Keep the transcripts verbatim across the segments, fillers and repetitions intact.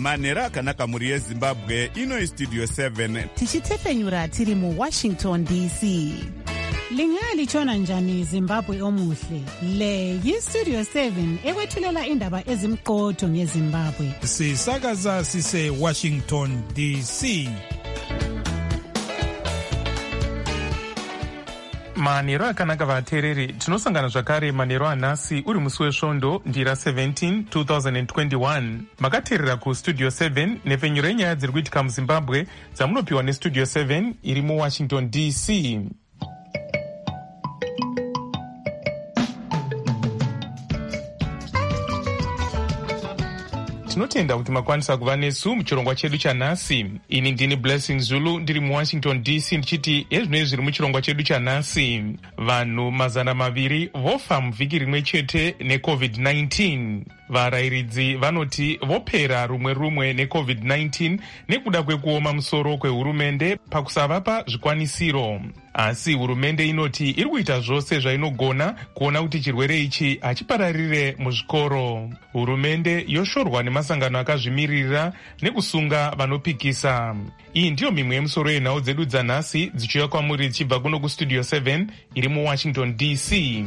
manhero akanaka mhuri yezimbabwe. Ino Studio seven tichitefenyura tiri muWashington D C. Lingalitshona njani Zimbabwe omuhle? Le yiStudio seven ekwethulela indaba ezimqotho ngeZimbabwe. Sisakaza sise Washington D C. Manhero akanaka vateereri, tinosangana zvakare manhero anhasi uri musi wesvondo ndira seventeen twenty twenty-one. Makateerera kuStudio seven nepfenyuro yenyaya dziri kuitika muZimbabwe dzamunopiwa neStudio seven iri muWashington D C. Tinotenda kuti makwanisa kuva nesu muchirongwa chedu chanhasi. Ini ndini Blessing Zulu ndiri muWashington D C ndichiti ezvinoi zviri muchirongwa chedu chanhasi. Vanhu mazana maviri vofa muvhiki rimwe chete neCovid nineteen. Varayiridzi vanoti vopera rumwe rumwe neCovid nineteen nekuda kwekuoma musoro kwehurumende pakusavapa zvikwanisiro. Asi hurumende inoti iri kuita zvose zvainogona kuona kuti chirwere ichi hachipararire muzvikoro. Hurumende yoshorwa nemasangano akazvimirira nekusunga vanopikisa. Iyi ndiyo mimwe yemusoro yenhau dzedu dzanhasi dzichiuya kwamuri dzichibva kuno kuStudio seven iri muWashington D C.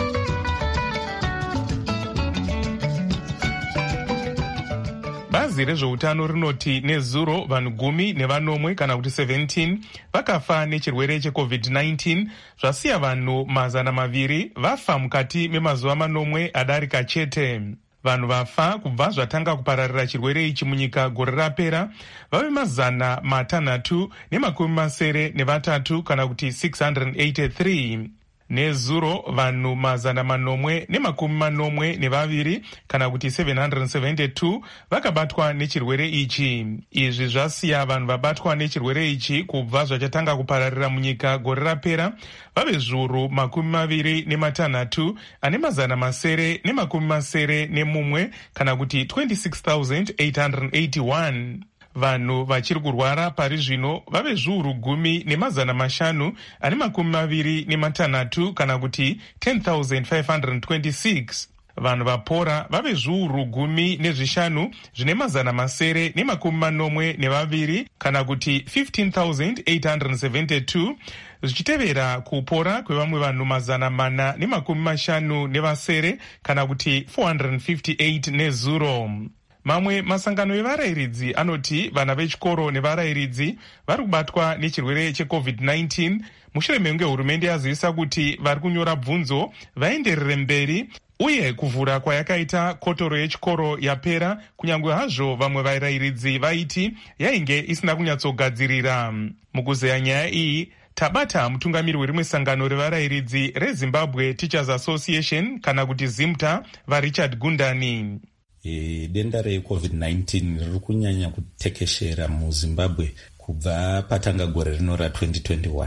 Bazi rezveutano rinoti nezuro vanhu gumi nevanomwe kana kuti seventeen vakafa nechirwere cheCovid nineteen, zvasiya vanhu mazana maviri vafa mukati memazuva manomwe adarika chete. Vanhu vafa kubva zvatanga kupararira chirwere ichi munyika gore rapera vave mazana matanhatu nemakumi masere nevatatu kana kuti six hundred eighty-three. Nezuro vanhu mazana manomwe nemakumi manomwe nevaviri kana kuti seven hundred seventy-two vakabatwa nechirwere ichi. Izvi zvasiya vanhu vabatwa nechirwere ichi kubva zvachatanga kupararira munyika gore rapera vave zviuru makumi maviri nematanhatu ane mazana masere nemakumi masere nemumwe kana kuti twenty-six thousand eight hundred eighty-one. Vanhu vachiri kurwara pari zvino vave zviuru gumi nemazana mashanu ane makumi maviri nematanhatu kana kuti ten thousand five hundred twenty-six. Vanhu vapora vave zviuru gumi nezvishanu zvine mazana masere nemakumi manomwe nevaviri kana kuti fifteen thousand eight hundred seventy-two, zvichitevera kupora kwevamwe vanhu mazana mana nemakumi mashanu nevasere kana kuti four hundred fifty-eight nezuro. Mamwe masangano evarayiridzi anoti vana vechikoro nevarayiridzi vari kubatwa nechirwere cheCovid nineteen mushure mekunge hurumende yazivisa kuti vari kunyora bvunzo vaenderere mberi uye kuvhura kwayakaita kotoro yechikoro yapera, kunyange hazvo vamwe varayiridzi vaiti yainge isina kunyatsogadzirira. Mukuzeya nyaya iyi tabata mutungamiri werimwe sangano revarayiridzi reZimbabwe Teachers Association kana kuti ZIMTA vaRichard Gundani. E, denda reCovid nineteen riri kunyanya kutekeshera muZimbabwe kubva patanga gore rino ratwenty twenty-one.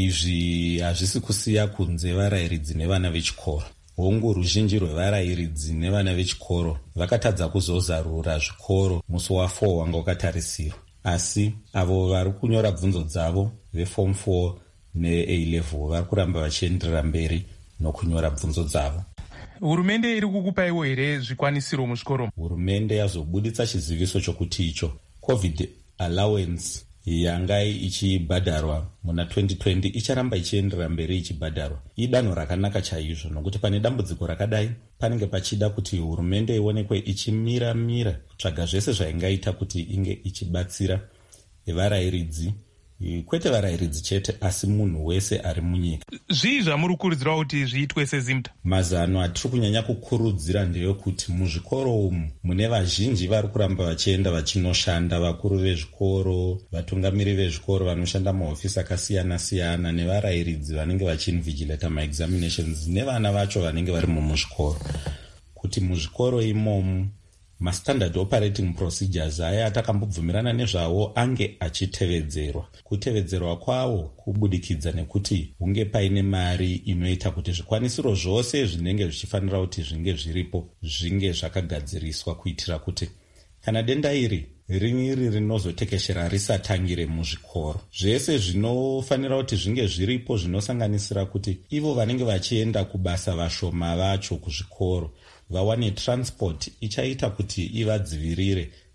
Izvi hazvisi kusiya kunze varayiridzi nevana vechikoro. Hongu ruzhinji rwevarayiridzi nevana vechikoro vakatadza kuzozarura zvikoro musi wafour wanga wakatarisirwa. Asi avo vari kunyora bvunzo dzavo veform four neA level vari kuramba vachienderera mberi nokunyora bvunzo dzavo. Hurumende iri kukupaiwo here zvikwanisiro muzvikoro? Hurumende yazobuditsa chiziviso chokuti icho COVID allowance yanga ichibhadharwa muna twenty twenty icharamba ichienderera mberi ichibhadharwa. Idanho rakanaka chaizvo nokuti pane dambudziko rakadai panenge pachida kuti hurumende ionekwe ichimira mira kutsvaga zvese zvaingaita kuti inge ichibatsira varayiridzi, kwete varayiridzi chete asi munhu wese ari munyika. Zvii zvamuri kukurudzira kuti zviitwe seZIMTA? Mazano atiri kunyanya kukurudzira ndeyekuti muzvikoro umu mune vazhinji vari kuramba vachienda vachinoshanda, vakuru vezvikoro, vatungamiri vezvikoro vanoshanda mahofisi akasiyana siyana, nevarayiridzi vanenge vachiinvigilata maexaminations, nevana vacho vanenge vari muzvikoro, kuti muzvikoro imomu mastandard operating procedures aya atakambobvumirana nezvawo ange achitevedzerwa. Kutevedzerwa kwawo kubudikidza nekuti hunge paine mari inoita kuti zvikwanisiro zvose zvinenge zvichifanira kuti zvinge zviripo zvinge zvakagadziriswa kuitira kuti kana denda iri riniri rinozotekeshera risatangire muzvikoro. Zvese zvinofanira kuti zvinge zviripo zvinosanganisira kuti ivo vanenge vachienda kubasa vashoma vacho kuzvikoro vawane transport ichaita kuti ivadzivirire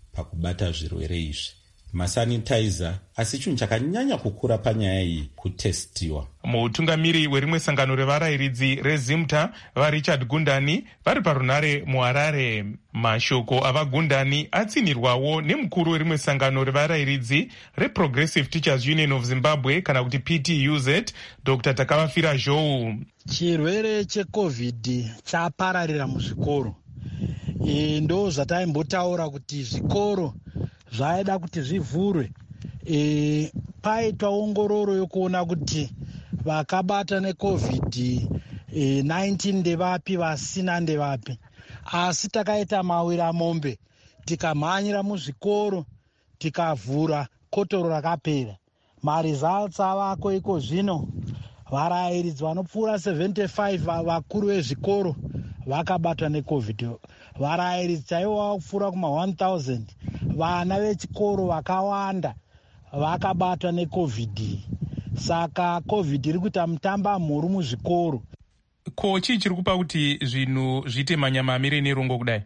pakubata zvirwere izvi. Masanitizer asi chinhu chakanyanya kukura panyaya iyi kutestiwa. Mutungamiri werimwe sangano revarayiridzi rezimta vaRichard Gundani vari parunare muHarare. Mashoko avagundani atsinirwawo nemukuru werimwe sangano revarayiridzi reProgressive Teachers Union of Zimbabwe kana kuti P T U Z Doctor Takavafira Zhou. Chirwere cheCovid chapararira muzvikoro. E, ndo zvataimbotaura kuti zvikoro zvaida kuti zvivhurwe. E, paitwa ongororo yokuona kuti vakabata neCovid nineteen ndevapi vasina ndevapi. Asi takaita mawira mombe tikamhanyira muzvikoro tikavhura kotoro rakapera. Maresults avako iko zvino varayiridzi vanopfuura seventy-five vakuru vezvikoro vakabatwa neCovid. Varayiridzi chaivo kupfuura kuma one thousand vana vechikoro vakawanda vakabatwa neCovid. Saka Covid iri kuita mutamba mhuru muzvikoro. Ko chii chiri kupa kuti zvinhu zviite manyamamire nerungo kudai?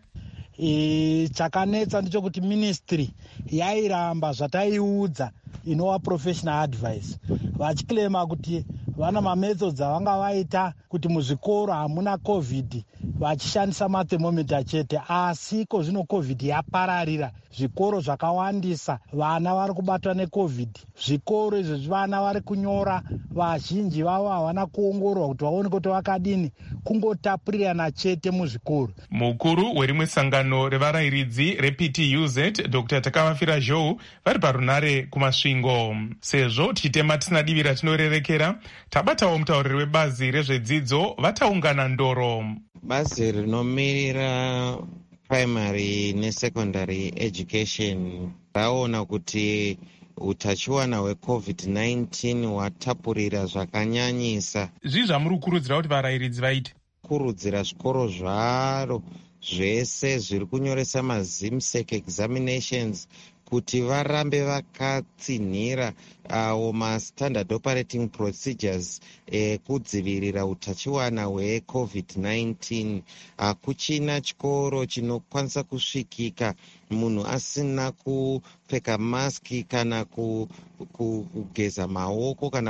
E, chakanetsa ndichokuti ministry yairamba zvataiudza inova professional advice vachiklema kuti vana mamethods avanga vaita kuti muzvikoro hamuna Covid vachishandisa mathermometer chete. Asi ko zvino Covid yapararira zvikoro zvakawandisa, vana vari kubatwa neCovid. Zvikoro izvi vana vari kunyora, vazhinji vavo havana kuongororwa kuti vaone kuti vakadini, kungotapurirana chete muzvikoro. Mukuru werimwe sangano revarayiridzi reP T U Z Doctor Takavafira Zhou vari parunare kumasvingo. Sezvo tichitema tisina divi ratinorerekera, tabatawo mutauriri webazi rezvedzidzo vataungana ndoro. Bazi rinomirira primary nesecondary education raona kuti utachiwana hweCovid nineteen hwatapurira zvakanyanyisa. Zvii zvamuri kukurudzira kuti varayiridzi vaite? Kurudzira zvikoro zvaro zvese zviri kunyoresa mazimsec examinations kuti varambe vakatsinhira awo uh, mastandard operating procedures ekudzivirira eh, utachiwana hweCovid nineteen. Hakuchina uh, chikoro chinokwanisa kusvikika munhu asina kupfeka maski kana kugeza maoko kana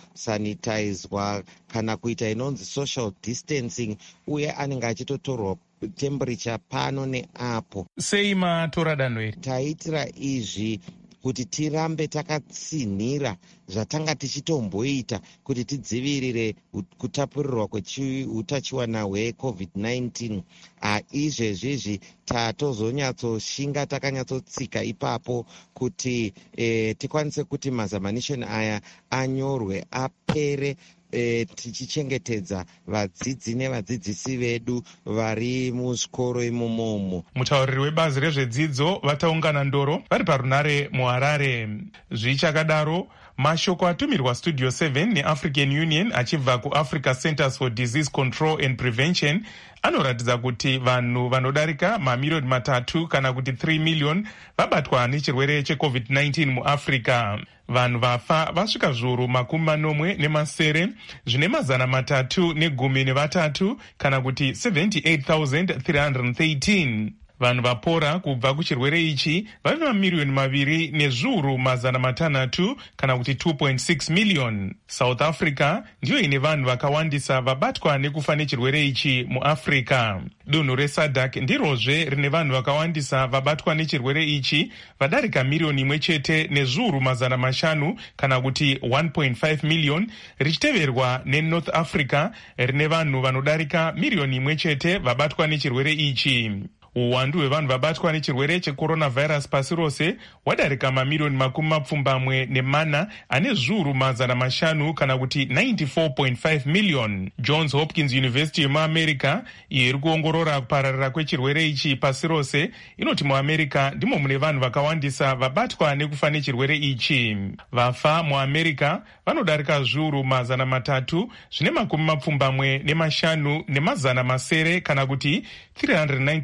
kusanitizwa kana kuita inonzi social distancing, uye anenge achitotorwa temperature pano neapo. Sei matora danho iri? Taitira izvi kuti tirambe takatsinhira zvatanga tichitomboita kuti tidzivirire kutapurirwa kweutachiwana hweCovid nineteen. Izvezvizvi tatozonyatsoshinga takanyatsotsika ipapo kuti eh, tikwanise kuti mazamanishoni aya anyorwe apere, E, tichichengetedza vadzidzi nevadzidzisi vedu vari muzvikoro imomomo. Mutauriri webazi rezvedzidzo vataungana ndoro vari parunare muHarare. Zvichakadaro, mashoko atumirwa Studio seven neAfrican Union achibva kuAfrica Centers for Disease Control and Prevention anoratidza kuti vanhu vanodarika mamiliyoni matatu kana kuti three million vabatwa nechirwere cheCovid nineteen muAfrica. Vanhu vafa vasvika zviuru makumi manomwe nemasere zvine mazana matatu negumi nevatatu kana kuti seventy-eight thousand three hundred thirteen. Vanhu vapora kubva kuchirwere ichi vave mamiliyoni maviri nezviuru mazana matanhatu kana kuti two point six million. South Africa ndiyo ine vanhu vakawandisa vabatwa nekufa nechirwere ichi muAfrica. Dunhu reSADC ndirozve rine vanhu vakawandisa vabatwa nechirwere ichi vadarika miliyoni imwe chete nezviuru mazana mashanu kana kuti one point five million, richiteverwa neNorth Africa rine vanhu vanodarika miliyoni imwe chete vabatwa nechirwere ichi. Uwandu hwevanhu vabatwa nechirwere checoronavirus pasi rose hwadarika mamiliyoni makumi mapfumbamwe nemana ane zviuru mazana mashanu kana kuti ninety-four point five million. Johns Hopkins University yemuAmerica iyo iri kuongorora kupararira kwechirwere ichi pasi rose inoti muAmerica ndimo mune vanhu vakawandisa vabatwa nekufa nechirwere ichi. Vafa muAmerica vanodarika zviuru mazana matatu zvine makumi mapfumbamwe nemashanu nemazana masere kana kuti three hundred ninety-five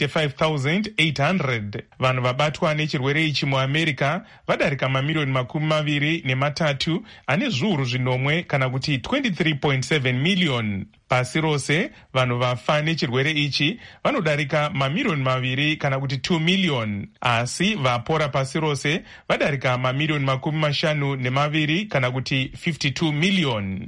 thousand eight hundred. Vanhu vabatwa nechirwere ichi muamerica vadarika mamiliyoni makumi maviri nematatu ane zviuru zvinomwe kana kuti twenty-three point seven million. Pasi rose vanhu vafa nechirwere ichi vanodarika mamiliyoni maviri kana kuti two million. Asi vapora pasi rose vadarika mamiliyoni makumi mashanu nemaviri kana kuti fifty-two million.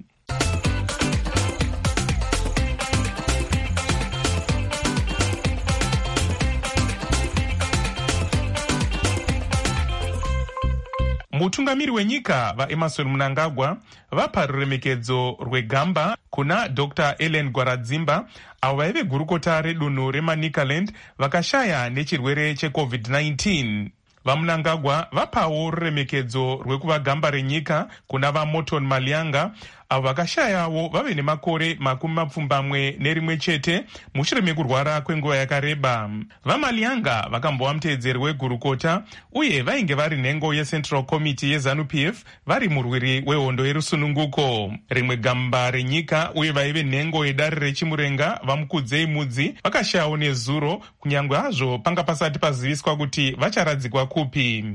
Mutungamiri wenyika vaEmerson Mnangagwa vapa ruremekedzo rwegamba kuna Doctor Ellen Gwaradzimba avo vaive gurukota redunhu reManicaland vakashaya nechirwere checovid nineteen. VaMnangagwa vapawo ruremekedzo rwekuva gamba renyika kuna vaMorton Malianga avo vakashayawo vave nemakore makumi mapfumbamwe nerimwe chete mushure mekurwara kwenguva yakareba. VaMalianga vakambova muteedzeri wegurukota uye vainge vari nhengo yeCentral Committee yeZANU P F vari murwiri wehondo yerusununguko. Rimwe gamba renyika uye vaive nhengo yedare rechimurenga vaMukudzei Mudzi vakashayawo nezuro kunyange hazvo panga pasati paziviswa kuti vacharadzikwa kupi.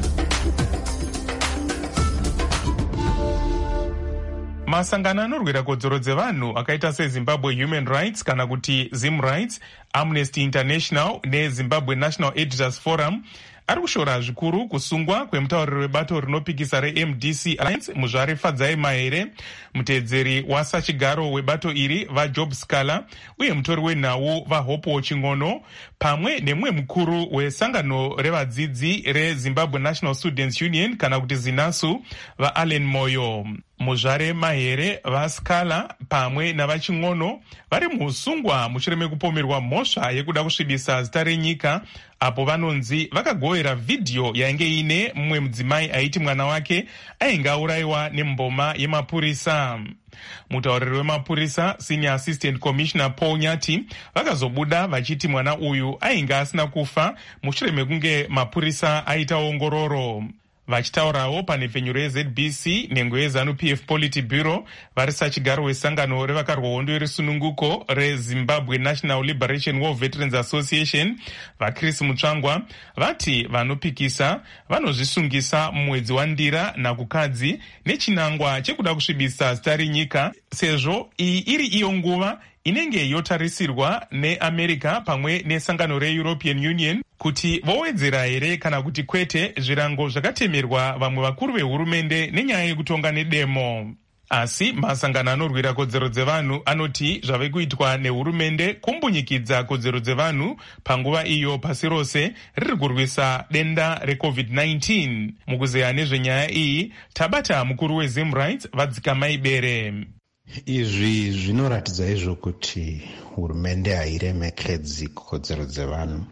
Masangano anorwira kodzero dzevanhu akaita seZimbabwe Human Rights kana kuti Zim Rights, Amnesty International neZimbabwe National Editors Forum ari kushora zvikuru kusungwa kwemutauriri webato rinopikisa reM D C Alliance muzvare Fadzai Mahere, muteedzeri wasachigaro webato iri vaJob Scala uye mutori wenhau vaHopo Chingono pamwe nemumwe mukuru wesangano revadzidzi reZimbabwe National Students Union kana kuti ZINASU vaAllen Moyo. Muzvare Mahere, vaScala pamwe navachingono vari muusungwa mushure mekupomerwa mhosva yekuda kusvibisa zita renyika apo vanonzi vakagovera vhidhiyo yainge ine mumwe mudzimai aiti mwana wake ainge aurayiwa nemboma yemapurisa. Mutauriri wemapurisa Senior Assistant Commissioner Paul Nyati vakazobuda vachiti mwana uyu ainge asina kufa mushure mekunge mapurisa aita ongororo. Vachitaurawo pane pfenyuro yeZ B C nhengo yeZANU P F Polity Bureau vari sachigaro wesangano revakarwa hondo yerusununguko reZimbabwe National Liberation War Veterans Association vaChris Mutsvangwa vati vanopikisa vanozvisungisa mumwedzi wandira nakukadzi nechinangwa chekuda kusvibisa zita renyika sezvo iyi iri iyo nguva inenge yotarisirwa neAmerica pamwe nesangano reEuropean Union kuti vowedzera here kana kuti kwete zvirango zvakatemerwa vamwe vakuru vehurumende nenyaya yekutonga nedemo. Asi masangano anorwira kodzero dzevanhu anoti zvave kuitwa nehurumende kumbunyikidza kodzero dzevanhu panguva iyo pasi rose riri kurwisa denda recovid nineteen. Mukuzeya nezvenyaya iyi tabata mukuru weZim Rights Vadzikamai Bere. Izvi zvinoratidza izvo kuti hurumende hairemekedzi kodzero dzevanhu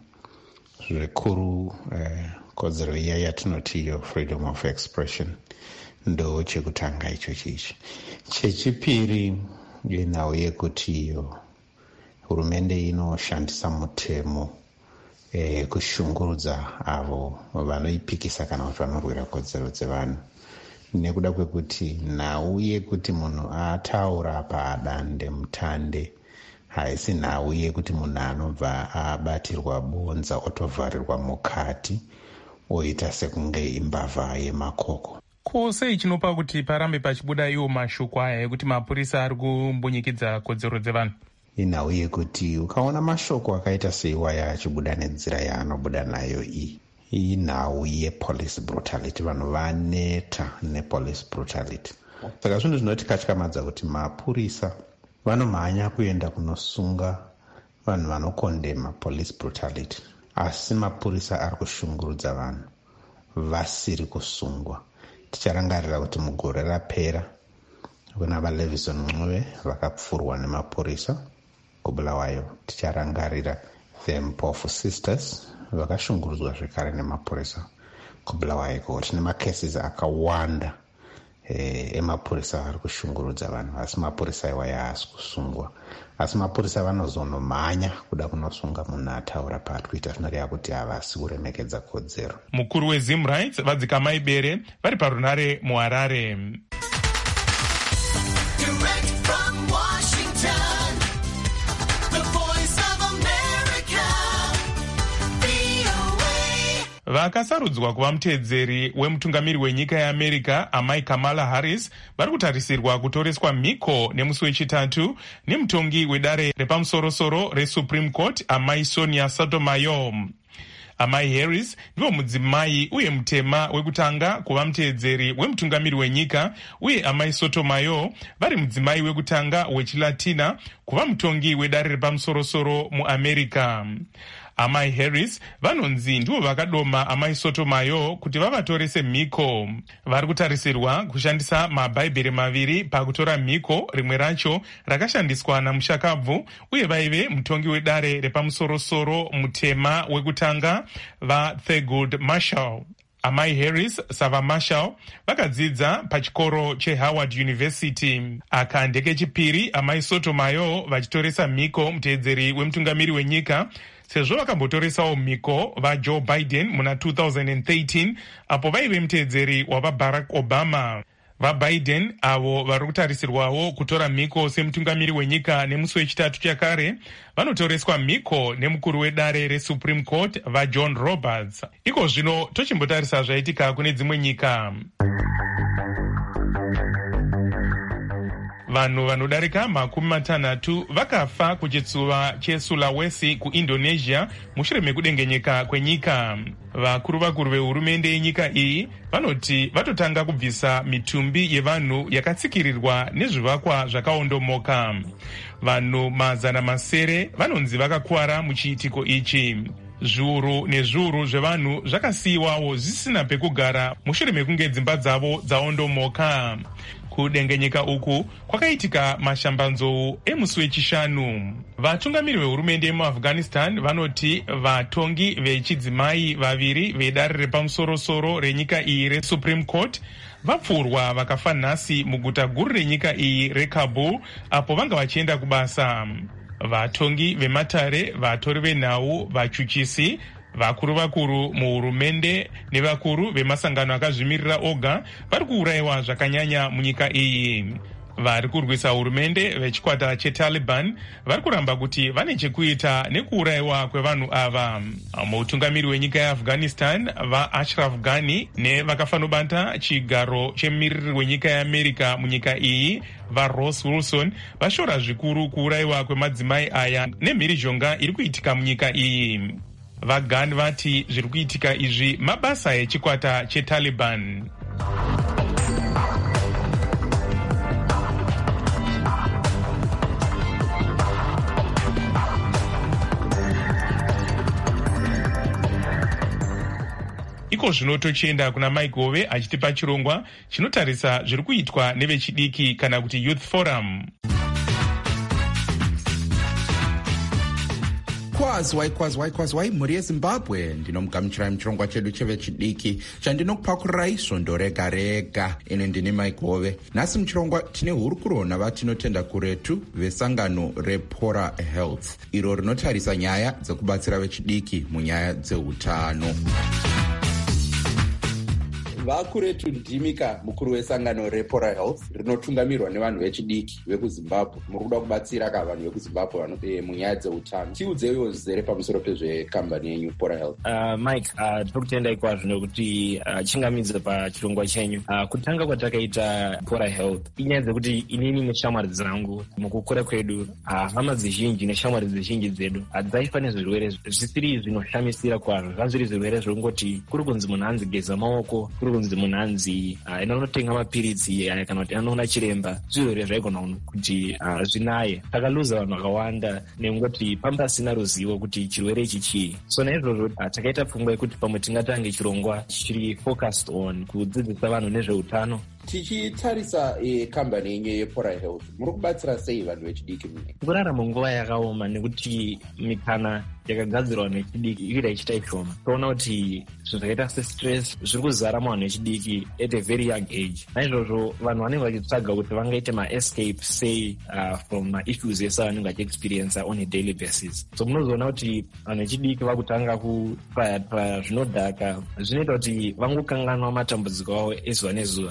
zvikuru eh, kodzero iya yatinoti iyo freedom of expression ndo chekutanga icho chichi. Chechipiri inhau yekuti iyo hurumende inoshandisa mutemo eh, kushungurudza avo vanoipikisa kana kuti vanorwira kodzero dzevanhu nekuda kwekuti nhau yekuti munhu ataura padande mutande haisi nhau yekuti munhu anobva abatirwa bonza otovharirwa mukati oita sekunge imbavha yemakoko. Ko sei chinopa kuti parambe pachibuda iwo mashoko aya ekuti mapurisa ari kumbunyikidza kodzero dzevanhu? Inhau yekuti ukaona mashoko akaita seiwaya achibuda nenzira yaanobuda nayo iyi inhau yepolice brutality. Vanhu vaneta nepolice brutality. Saka zvinhu zvinotikatyakamadza kuti mapurisa vanomhanya kuenda kunosunga vanhu vanokondema police brutality, asi mapurisa ari kushungurudza vanhu vasiri kusungwa. Ticharangarira kuti mugore rapera kuna vaLevison Ncube vakapfurwa nemapurisa kuBulawayo. Ticharangarira the Mpofu Sisters vakashungurudzwa zvekare nemapurisa kuBulawayo. Kuti nemacases akawanda eh, emapurisa ari kushungurudza vanhu, asi mapurisa iwaya haasi kusungwa. Asi mapurisa vanozonomhanya kuda kunosunga munhu ataura patwitter. Zvinoreva kuti havasi kuremekedza kodzero. Mukuru weZim Rights Vadzikamai Bere vari parunare muHarare. Vakasarudzwa kuva muteedzeri wemutungamiri wenyika yeAmerica amai Kamala Harris vari kutarisirwa kutoreswa mhiko nemusi wechitatu nemutongi wedare repamusorosoro reSupreme Court amai Sonia Sotomayor. Amai Harris ndivo mudzimai uye mutema wekutanga kuva muteedzeri wemutungamiri wenyika, uye amai Sotomayor vari mudzimai wekutanga wechilatina kuva mutongi wedare repamusorosoro muAmerica. Amai Harris vanonzi ndivo vakadoma amai Sotomayor kuti vavatorese mhiko. Vari kutarisirwa kushandisa mabhaibheri maviri pakutora mhiko, rimwe racho rakashandiswa namushakabvu, uye vaive mutongi wedare repamusorosoro mutema wekutanga vaThurgood Marshall. Amai Harris sava Marshall vakadzidza pachikoro cheHoward University. Aka ndekechipiri amai Sotomayor vachitoresa mhiko muteedzeri wemutungamiri wenyika, sezvo vakambotoresawo mhiko vaJoe Biden muna two thousand thirteen apo vaive muteedzeri wavaBarack Obama. VaBiden avo vari kutarisirwawo kutora mhiko semutungamiri wenyika nemusi wechitatu chakare vanotoreswa mhiko nemukuru wedare reSupreme Court vaJohn Roberts. Iko zvino tochimbotarisa zvaitika kune dzimwe nyika. Vanhu vanodarika makumi matanhatu vakafa kuchitsuva cheSulawesi kuIndonesia mushure mekudengenyeka kwenyika. Vakuru vakuru vehurumende yenyika iyi vanoti vatotanga kubvisa mitumbi yevanhu yakatsikirirwa nezvivakwa zvakaondomoka. Vanhu mazana masere vanonzi vakakuwara muchiitiko ichi. Zviuru nezviuru zvevanhu zvakasiyiwawo zvisina pekugara mushure mekunge dzimba dzavo dzaondomoka. Kudengenyeka uku kwakaitika mashambanzou emusi wechishanu. Vatungamiri vehurumende yemuAfghanistan vanoti vatongi vechidzimai vaviri vedare repamusorosoro renyika iyi reSupreme Court vapfurwa vakafa nhasi muguta guru renyika iyi reKabul apo vanga vachienda kubasa. Vatongi vematare, vatori venhau, vachuchisi, vakuru vakuru muhurumende nevakuru vemasangano akazvimirira oga vari kuurayiwa zvakanyanya munyika iyi. Vari kurwisa hurumende vechikwata cheTaliban vari kuramba kuti vane chekuita nekuurayiwa kwevanhu ava. Mutungamiri wenyika yeAfghanistan vaAshraf Ghani nevakafanobata chigaro chemumiriri wenyika yeAmerica munyika iyi vaRoss Wilson vashora zvikuru kuurayiwa kwemadzimai aya nemhirizhonga iri kuitika munyika iyi. VaGhani vati zviri kuitika izvi mabasa echikwata cheTaliban. Iko zvino tochienda kuna Mike Hove achitipa chirongwa chinotarisa zviri kuitwa nevechidiki kana kuti Youth Forum. Kwazwai kwazwai kwazwai mhuri yeZimbabwe, ndinomugamuchirai muchirongwa chedu chevechidiki chandinokupakurai svondo rega rega. Ine ndini Mike Hove. Nhasi muchirongwa tine hurukuro navatinotenda kuretu vesangano rePora Health, iro rinotarisa nyaya dzekubatsira vechidiki munyaya dzeutano. Vakuretu ndimika mukuru wesangano rePora Health rinotungamirwa nevanhu vechidiki vekuZimbabwe. Muri kuda kubatsira ka vanhu vekuZimbabwe vanobe munyaya dzeutano. Tiudzewo zere pamusoro pezvekambani yenyu Pora Health. Uh, Mike, uh, tirikutendai kwazvo nekuti uh, chingamidze pachirongwa chenyu. Uh, kutanga kwatakaita Pora Health inyaya dzekuti inini neshamwari dzangu mukukura kwedu, uh, hama dzizhinji neshamwari dzizhinji dzedu adzaifa nezvirwere zvisiri zvinoshamisira kwazvo. Zvazviri zvirwere zvekungoti kuri kunzi munhu anzi geza maoko, kuri kunzi munhu anzi uh, inonotenga mapiritsi uh, kana kuti anoona chiremba. Zvirwere zvaigona kuti uh, zvinaye. Takaluza vanhu vakawanda nekungoti pamba pasina ruzivo kuti chirwere ichi chii. So naizvozvo uh, takaita pfungwa yekuti pamwe tingatange chirongwa chiri focused on kudzidzisa vanhu nezveutano. Tichitarisa e, kambani yenyu yePora Health, muri kubatsira sei vanhu vechidiki munyika? Kurarama nguva yakaoma nekuti mikana yakagadzirwa nechidiki ikuita ichita ishoma. Toona kuti zvinhu zvakaita sestress zviri kuzara muvanhu vechidiki at a very young age. Naizvozvo vanhu vanenge vachitsvaga kuti vangaite maescape sei uh, from maissues ese vanenge vachiexperience on a daily basis. So munozoona kuti vanhu vechidiki vakutanga kupaya zvinodhaka zvinoita kuti vangokanganwa matambudziko avo ezuva nezuva. Saka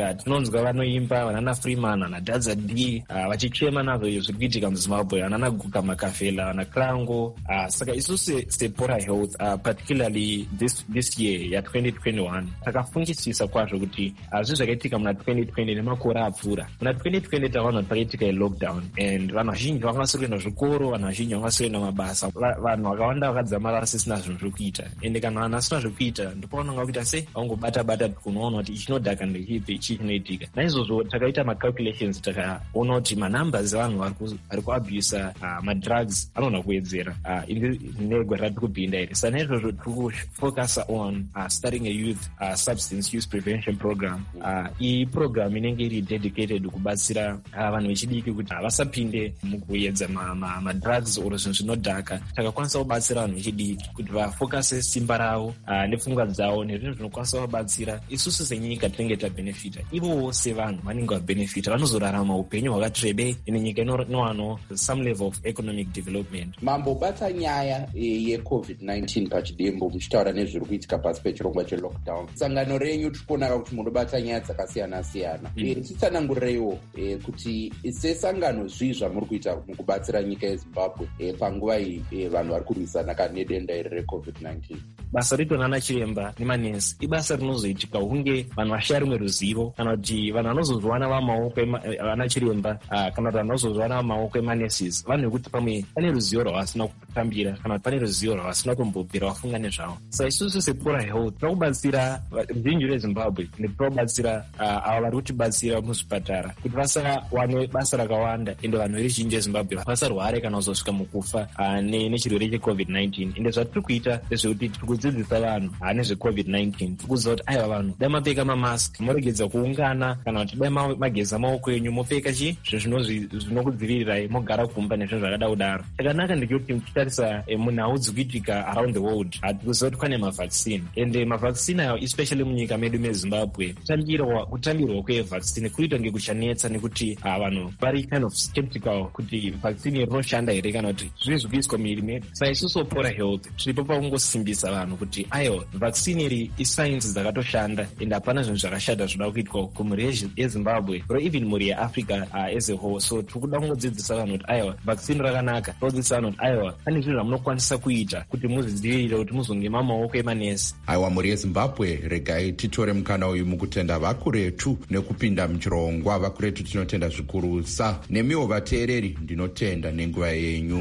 tinonzwa vanoimba vanana Freeman, vana Dadza D vachichema nazvo izvo zviri kuitika muZimbabwe, vanana Guka Makafela, vana Klango. Saka isusu sePora Health particularly this this year ya twenty twenty-one takafungisisa kwazvo kuti zvinhu zvakaitika muna twenty twenty nemakore apfuura. Muna twenty twenty takaona kuti pakaitika lockdown and vanhu vazhinji vakasiri kuenda zvikoro, vanhu vazhinji vakasiri kuenda mabasa, vanhu vakawanda vakadzamara vasisina zvinhu zvekuita. Ende kana vanhu vasina zvekuita ndopavanonga kuita se vangobata bata kunoona kuti chinodhaka ndechipi ichi chinoitika. Naizvozvo takaita macalculations takaona kuti manumbers evanhu vari kuabusa madrugs anogona kuwedzera negore ratiri kupinda iri. Saka naizvozvo tiri kufocus on starting a youth substance use prevention program. Iyi program inenge iri dedicated kubatsira vanhu vechidiki kuti vasapinde mukuedza madrugs oro zvinhu zvinodhaka. Takakwanisa kubatsira vanhu vechidiki kuti vafokase simba ravo nepfungwa dzavo nezvinhu zvinokwanisa kubatsira isusu senyika tinenge tabenefita, ivowo sevanhu vanenge vabenefita, vanozorarama upenyu hwakati rebei ine nyika inowano some level of economic development. Mambobata nyaya yecovid nineteen pachidembo muchitaura nezviri kuitika pasi pechirongwa chelockdown. Sangano renyu tikuonaka kuti munobata nyaya dzakasiyana siyana. Titsanangureiwo kuti sesangano zvii zvamuri kuita mukubatsira nyika yeZimbabwe panguva iyi vanhu vari kurwisana kana nedenda iri recovid nineteen. Basa rito nana chiremba nemanesi ibasa rinozoitika hunge vanhu vashaya rimwe ruzivo, kana kuti vanhu vanozozwana vamaoko ana chiremba kana kuti vanhu vanozozwana vamaoko emanesis, vanhu vekuti pamwe pane ruzivo rwavasina kutambira kana kuti pane ruzivo rwavasina kutombobvira vafunga nezvavo. Saka isusu sePora Health tinokubatsira ruzhinji rweZimbabwe nekubatsira ava vari kutibatsira muzvipatara kuti vasawane basa rakawanda ende vanhu veruzhinji veZimbabwe vasarware kana kuzosvika mukufa nechirwere checovid nineteen. Ende zvatiri kuita ndezvekuti tiri kudzidzisa vanhu nezvecovid nineteen. Tiri kuziva kuti aiwa vanhu dai mapfeka mamask, moregedza kuungana, kana kuti dai mageza maoko enyu, mopfeka chi zvinhu zvinokudzivirirai, mogara kumba nezvinhu zvakada kudaro. Chakanaka ndechekuti tichitarisa munhau dzikuitika around the world tiri kuziva kuti kwane mavhaccine ende mavhaccine ayo especially munyika medu meZimbabwe kutambirwa kwevhaccine kuita kunge kuchanetsa nekuti vanhu vari kind of skeptical kuti vaccine rinoshanda here kana kuti zviri zvikuiswa muviri medu. Saka isusu Pora Health tiripo pakungosimbisa vanhu kuti aiwa vaccine iri isainzi dzakatoshanda ende hapana zvinhu zvakashata zvinoda kuitwa kumhuri yeZimbabwe or even mhuri yeAfrica as a whole. So tiri kuda kungodzidzisa vanhu kuti aiwa vaccine rakanaka, todzidzisa vanhu kuti aiwa pane zvinhu zvamunokwanisa kuita kuti muzvidzivirire kuti muzonge mamaoko emanesi. Aiwa mhuri yeZimbabwe, regai titore mukana uyu mukutenda vakuretu nekupinda muchirongwa. Vakuretu tinotenda zvikurusa, nemiwo vateereri ndinotenda nenguva yenyu.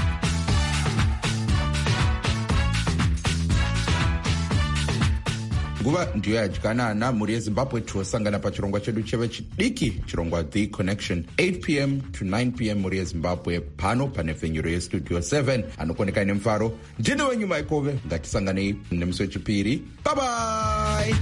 Nguva ndiyo yadyanana. Mhuri yeZimbabwe tinosangana pachirongwa chedu cheve chidiki, chirongwa The Connection, eight p m to nine p m mhuri yeZimbabwe, pano pane vhenyuro yestudio seven. Anokoneka nemufaro ndine wenyu Maikove. Ngatisanganei nemusi wechipiri. Bye bye.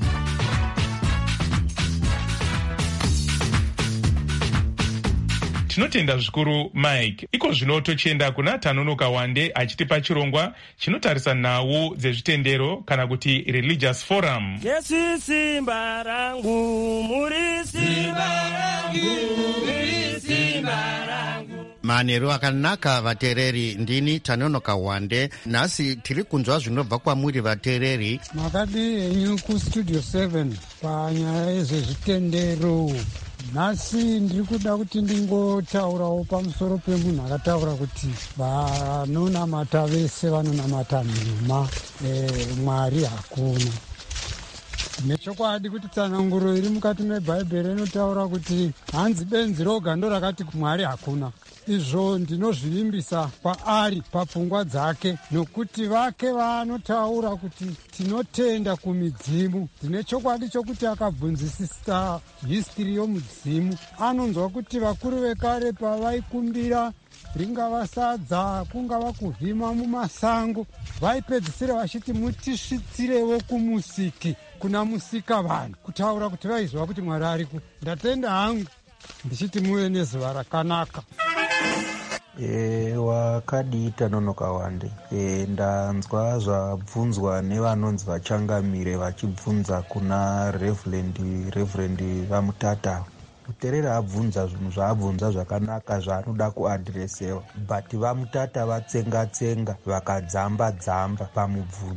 Tinotenda zvikuru Mike. Iko zvino tochienda kuna Tanonoka Wande achitipa chirongwa chinotarisa nhau dzezvitendero kana kuti religious forum. Yesu simba rangu, muri simba rangu, muri simba rangu. Manheru akanaka vateereri, ndini Tanonoka Wande. Nhasi tiri kunzwa zvinobva kwamuri vateereri. Makadi henyu kustudio seven panyaya yezvezvitendero. Nhasi ndiri kuda kuti ndingotaurawo pamusoro pemunhu akataura kuti vanonamata vese vanonamata nhema, Mwari hakuna. Nechokwadi kuti tsananguro iri mukati mebhaibheri inotaura kuti hanzi benzi roga ndo rakati Mwari hakuna. Izvo ndinozvivimbisa paari papfungwa dzake, nokuti vake vanotaura kuti tinotenda kumidzimu. Ndine chokwadi chokuti akabvunzisisa history yomudzimu, anonzwa kuti vakuru vekare pavaikumbira ringava sadza, kungava kuvhima mumasango, vaipedzisira vachiti mutisvitsirewo kumusiki, kuna musika vanhu, kutaura kuti vaizwa kuti Mwari ariku. Ndatenda hangu ndichiti muve nezuva rakanaka. E, wakadi Tanonoka Wande. E, ndanzwa zvabvunzwa nevanonzi vachangamire vachibvunza kuna Reverend Reverend Vamutata. Muterera abvunza zvinhu zvaabvunza zvakanaka zvaanoda kuadhiresewa, but Vamutata vatsenga tsenga vakadzamba dzamba pamubvunzo.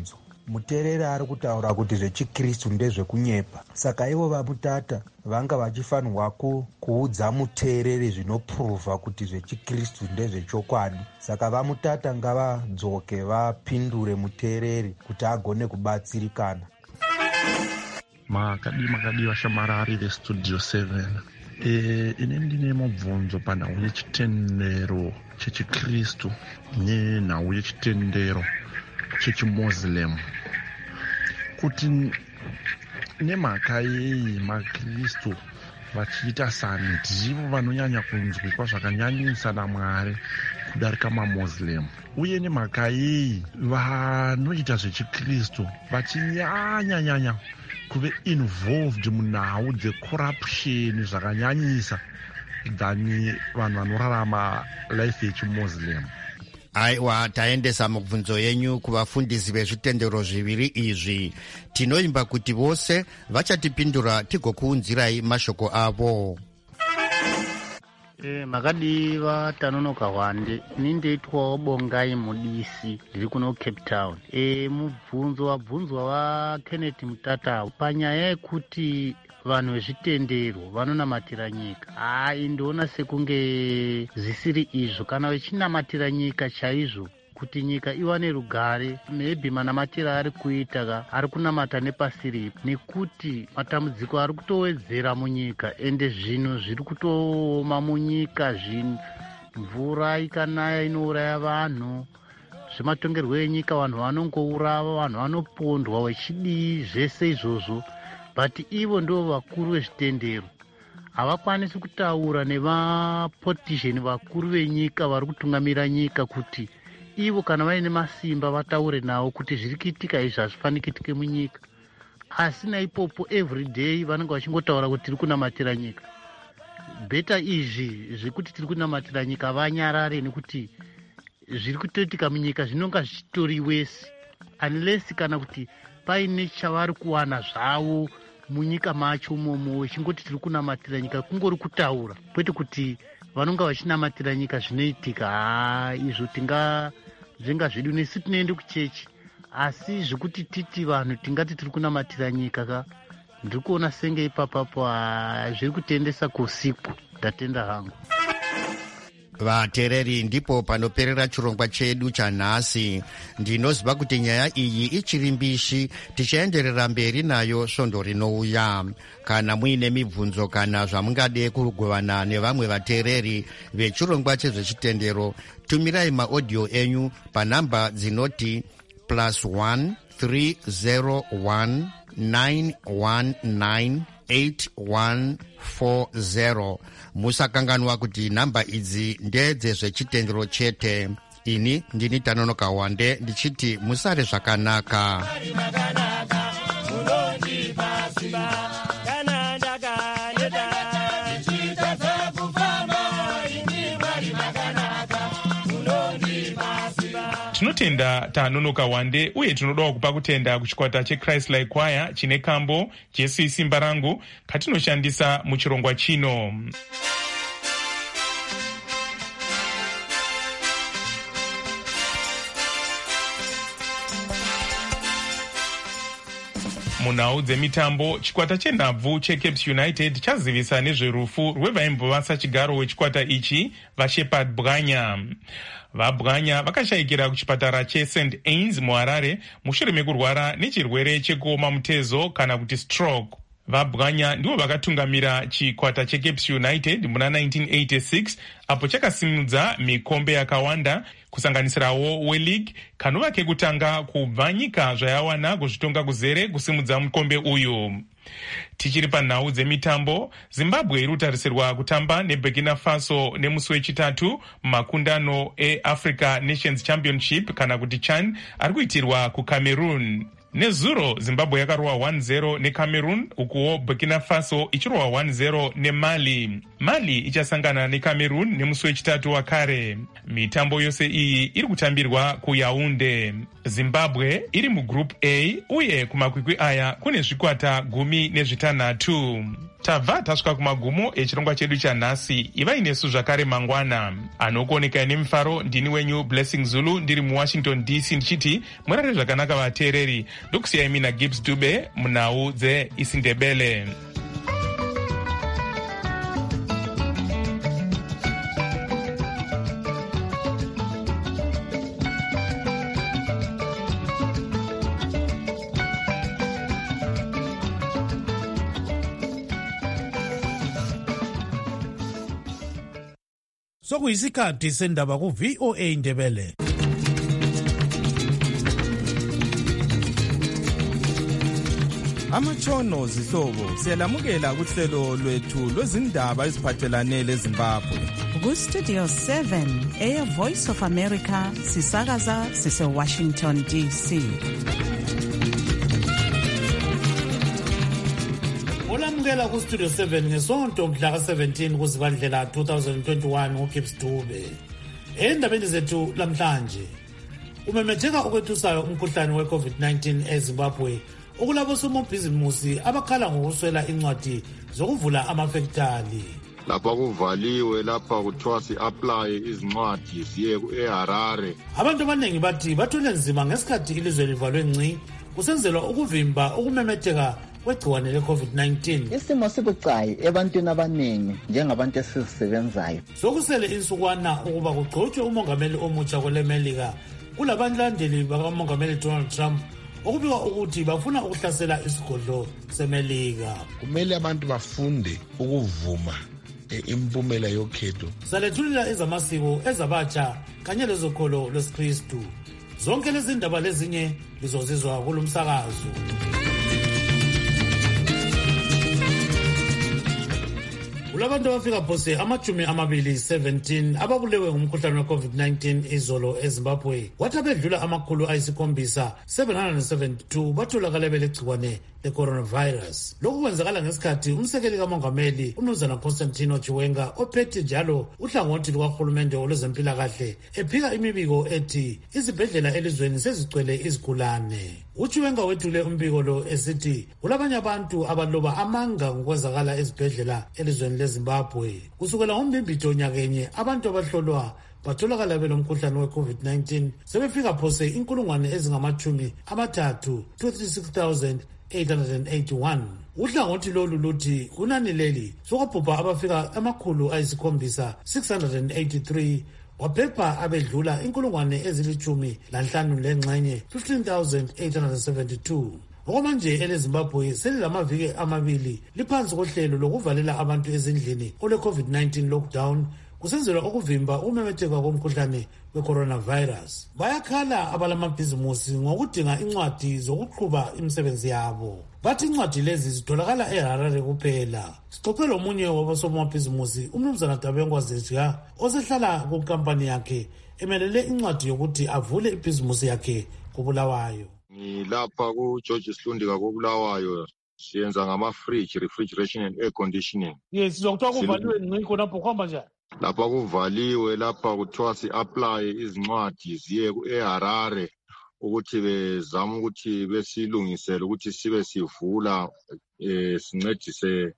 muterere ari kutaura kuti zvechikristu ndezvekunyepa. Saka ivo vamutata vanga vachifanirwa kuudza muterere zvinopuruvha kuti zvechikristu ndezvechokwadi. Saka vamutata ngavadzoke vapindure muterere kuti agone kubatsirikana. makadi makadi vashamarari vestudio seven. E, ine ndine mubvunzo panhau yechitendero chechikristu nenhau yechitendero chechimuslim, kuti nemhaka yei makristu vachiita sandivo vanonyanya kunzwikwa zvakanyanyisa naMwari kudarika mamuslim, uye nemhaka yei vanoita zvechikristu vachinyanya-nyanya kuve involved munhau dzecorruption zvakanyanyisa dhani vanhu vanorarama life yechimuslim. aiwa taendesa mubvunzo yenyu kuvafundisi vezvitendero zviviri izvi. Tinoimba kuti vose vachatipindura tigokuunzirai mashoko avo. E, makadiva Tanonoka Hwande, ini ndeitwawo Bongai Mudisi, ndiri kuno Cape Town. E, mubvunzo wabvunzwa wa Kenneth Mutata panyaya yekuti vanhu vezvitendero vanonamatira nyika. Hai, ndoona sekunge zvisiri izvo. Kana vachinamatira nyika chaizvo kuti nyika iwane rugare, maybe manamatira ari kuita ari kunamata nepasi ripo, nekuti matambudziko ari kutowedzera munyika ende zvinhu zviri kutooma munyika. Zvinhu mvura ikanaya inouraya vanhu, zvematongerwo enyika vanhu vanongourava, vanhu vanopondwa wechidii, zvese izvozvo. But ivo ndo vakuru vezvitendero havakwanisi kutaura nevapolitician vakuru venyika vari kutungamira nyika kuti ivo kana vaine masimba vataure navo kuti zviri kuitika izvi hazvifani kuitike munyika. Asi naipopo everyday vanenge vachingotaura kuti tiri kunamatira nyika. Beta izvi zvekuti tiri kunamatira nyika vanyarare, nekuti zviri kutoitika munyika zvinonga zvichitori wese, unless kana kuti paine chavari kuwana zvavo munyika macho momo chingoti tiri kunamatira nyika kungori kutaura, kwete kuti vanonga vachinamatira nyika zvinoitika. Haa, izvo tinga zvenga zvedu nesu tinoende kuchechi, asi zvekuti titi vanhu tingati tiri kunamatira nyika ka ndiri kuona senge ipapapo zviri kutendesa kuusiku. Ndatenda hangu. Vateereri, ndipo panoperera chirongwa chedu chanhasi. Ndinoziva kuti nyaya iyi ichiri mbishi, tichaenderera mberi nayo svondo rinouya. Kana muine mibvunzo kana zvamungade kugovana nevamwe vateereri vechirongwa chezvechitendero, tumirai maaudio enyu panhamba dzinoti plus one three zero one nine one nine eight one four zero. Musakanganwa kuti namba idzi ndedzezvechitendero chete. Ini ndini Tanonoka Hwande ndichiti musare zvakanaka. Tinotenda Tanonoka Hwande uye tinodawo kupa kutenda kuchikwata cheChrist Like Choir chine kambo Jesu isimba rangu katinoshandisa muchirongwa chino. Munhau dzemitambo, chikwata chenhabvu cheCapes United chazivisa nezverufu rwevaimbovasa chigaro wechikwata ichi vaShepherd Bwanya. VaBwanya vakashayikira kuchipatara cheSaint Anne's muHarare mushure mekurwara nechirwere chekuoma mutezo kana kuti stroke. VaBwanya ndivo vakatungamira chikwata cheCapes United muna nineteen eighty-six apo chakasimudza mikombe yakawanda kusanganisirawo weLeague, kanova kekutanga kubva nyika zvayawana kuzvitonga kuzere kusimudza mukombe uyu. Tichiri panhau dzemitambo, Zimbabwe iri kutarisirwa kutamba neBurkina Faso nemusi wechitatu mumakundano eAfrica Nations Championship kana kuti CHAN ari kuitirwa kuCameroon. Nezuro Zimbabwe yakarova one zero neCameroon, ukuwo Burkina Faso ichirova one zero neMali. Mali ichasangana neCameroon nemusi wechitatu wakare. Mitambo yose iyi iri kutambirwa kuYaounde. Zimbabwe iri mugroup A uye kumakwikwi aya kune zvikwata gumi nezvitanhatu. tabva tasvika kumagumo echirongwa chedu chanhasi. ivai nesu zvakare mangwana anokuonekai nemufaro. ndini wenyu Blessing Zulu ndiri muwashington D C ndichiti murare zvakanaka vateereri. ndokusiyai mina Gibbs Dube munhau dzeIsindebele. Sokuyisikhathi sendaba ku V O A Ndebele. Amatshono zihlobo siyalamukela kuhlelo lwethu lwezindaba eziphathelane leZimbabwe. Ku Studio seven eya Voice of America sisakaza sise Washington D C. Olamukela ku Studio seven ngesonto mhla ka seventeen kuZibandlela twenty twenty-one ngoGibbs Dube. Endabeni zethu lamhlanje umemetheka okwethusayo umkhuhlane we COVID nineteen eZimbabwe okulabo somabhizimusi abakhala ngokuswela incwadi zokuvula amafektali. Lapha kuvaliwe lapha kuthiwa si-apply izincwadi ziye eHarare. Abantu abaningi bathi bathole nzima ngesikhathi ilizwe livalwe ngci kusenzelwa ukuvimba ukumemetheka kwegciwane le-COVID nineteen. Isimo sibucayi ebantwini abaningi njengabantu esizisebenzayo. Sokusele insukwana ukuba kugcotshwe umongameli omutsha kwelemelika kulabalandeli bakamongameli Donald Trump okubikwa ukuthi bafuna ukuhlasela isigodlo semelika. Kumele abantu bafunde ukuvuma impumela yokhetho. Salethulila ezamasiko ezabatsha kanye lezokholo lwesikristu. Zonke lezi ndaba lezinye lizozizwa kulumsakazo. Kulabantu abafika phose amajumi amabili seventeen ababulewe ngumkhuhlane we-COVID nineteen izolo eZimbabwe. Kwathi abedlula amakhulu ayisikhombisa seven hundred seventy-two batholakala belegciwane le-coronavirus. Lokhu kwenzakala ngesikhathi umsekeli kamongameli umnumzana Constantino Chiwenga ophethe njalo uhlangothi lukahulumende olwezempilakahle ephika imibiko ethi izibhedlela elizweni sezigcwele izigulane. Uchiwenga wethule umbiko lo esithi kulabanye abantu abaloba amanga ngokwenzakala ezibhedlela elizweni leZimbabwe. Kusukela ngombimbitho nyakenye abantu abahlolwa batholakala belomkhuhlane we-COVID nineteen sebefika phose inkulungwane ezingamachumi amathathu twenty-six thousand eight hundred eighty-one. Uhlangothi lolu luthi kunani leli sokwabhubha abafika amakhulu ayisikhombisa six hundred eighty-three waphepha abedlula inkulungwane ezilithumi lanhlanu lengxenye fifteen thousand eight hundred seventy-two. Okwamanje eleZimbabwe selilamaviki amabili liphansi kohlelo lokuvalela abantu ezindlini ole-COVID nineteen lockdown kusenzelwa ukuvimba ukumemetheka komkhuhlane we-coronavirus. Bayakhala abalamabhizimusi ngokudinga incwadi zokuqhuba imisebenzi yabo. Bathi incwadi lezi zitholakala eHarare kuphela. Sixoxe lomunye wabosomabhizimusi umnumzana Dabengwa Zedja osehlala kunkampani yakhe emelele incwadi yokuthi avule ibhizimusi yakhe kuBulawayo. Ngilapha ku-George Silundika koBulawayo siyenza ngama-fridge, refrigeration and air conditioning. Yes, sizokuthiwa kuvaliwe ngci khonapho kuhamba njani? Lapha kuvaliwe lapha kuthiwa si-apply izincwadi ziye eHarare ukuthi bezama ukuthi besilungisele ukuthi sibe sivula eh sincedise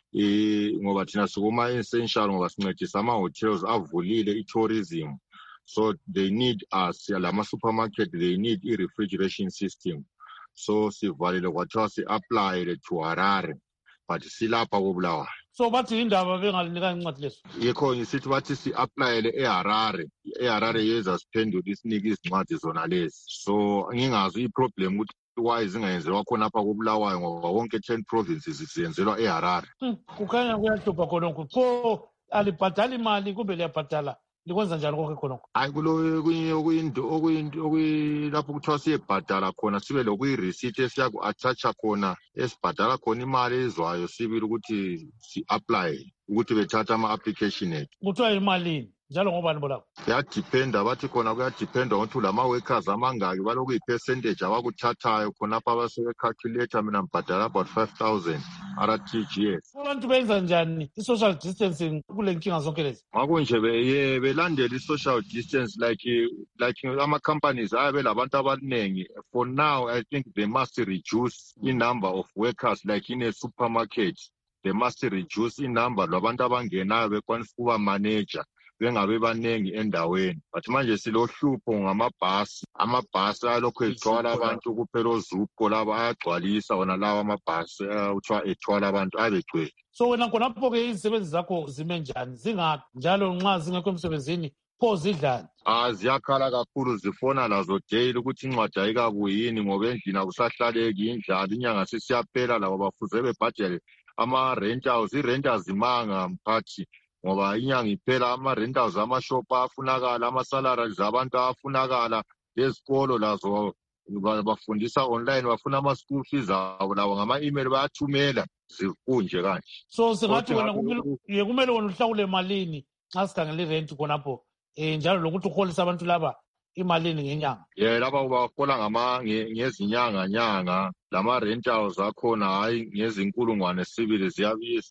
ngoba thina sikuma essential ngoba sincedisa ama-hotels avulile i-tourism. So they need us, lama supermarket, they need a refrigeration system. So sivalile kwathiwa si-apply to Harare, but silapha koBulawayo. So bathi indaba bengalinika incwadi leso. Yekho ngisithi bathi si-applyele eHarare. eHarare yeza siphendula isinike izincwadi zona lezi. So ngingazi iproblem ukuthi why zingayenzelwa khona apha koBulawayo ngoba wonke ten provinces ziyenzelwa eHarare. Kukhanya kuyahlupha khonokho. Pho alibhadala imali kumbe liyabhadala? Likwenza njalo konke khonokho? Hayi kulo okuyinto okuyinto okuyilapho kuthiwa siyebhadala khona sibe lokuyi-receipt esiyaku-attacha khona esibhadala khona imali ezwayo sibili ukuthi si-apply ukuthi bethatha ama-application ethu. Kuthiwa imalini njalo ngobani bolako? Kuyadipenda bathi khona kuyadipenda ngokuthi lama-workers amangaki balokuyi-percentage abakuthathayo khonapha abasebecalculator mina mbhadala about five thousand R T G S. Abantu benza njani i-social distancing kule nkinga zonke lezi? Makunje be belandela i-social distance like like ama-companies ayabe labantu abaningi. For now I think they must reduce the number of workers like in a supermarket. they must reduce inumber lwabantu abangenayo bekwanisa ukuba manager bengabe baningi endaweni. But manje silohlupho ngamabhasi. Amabhasi alokho ethwala abantu kuphela ozupho laba ayagcwalisa wona lawa amabhasi uthiwa ethwala abantu abegcwele. So wena khonapho-ke izisebenzi zakho zime njani? Zingaphi njalo nxa zingekho emsebenzini pho zidlani? Ah, ziyakhala kakhulu, zifona lazo daily ukuthi incwadi ayikabuyini ngoba endlini akusahlaleki indlala, inyanga sesiyaphela labo bafuze bebhadele ama-rentals. I-rentals zimanga mphathi ngoba inyanga iphela ama-rentals amashop afunakala, ama-salaries abantu afunakala, lezikolo lazo bafundisa online bafuna ama-school fees abo labo ngama-email bayathumela zikunje kanje. So singathi wena kumele wena uhlawule malini nxa sikhangela i-rent khonapho um njalo lokuthi uholisa abantu laba imalini ngenyanga? Ye laba bahola ngezinyanga nyanga, lama-rentals akhona hayi ngezinkulungwane sibili ziyabiza.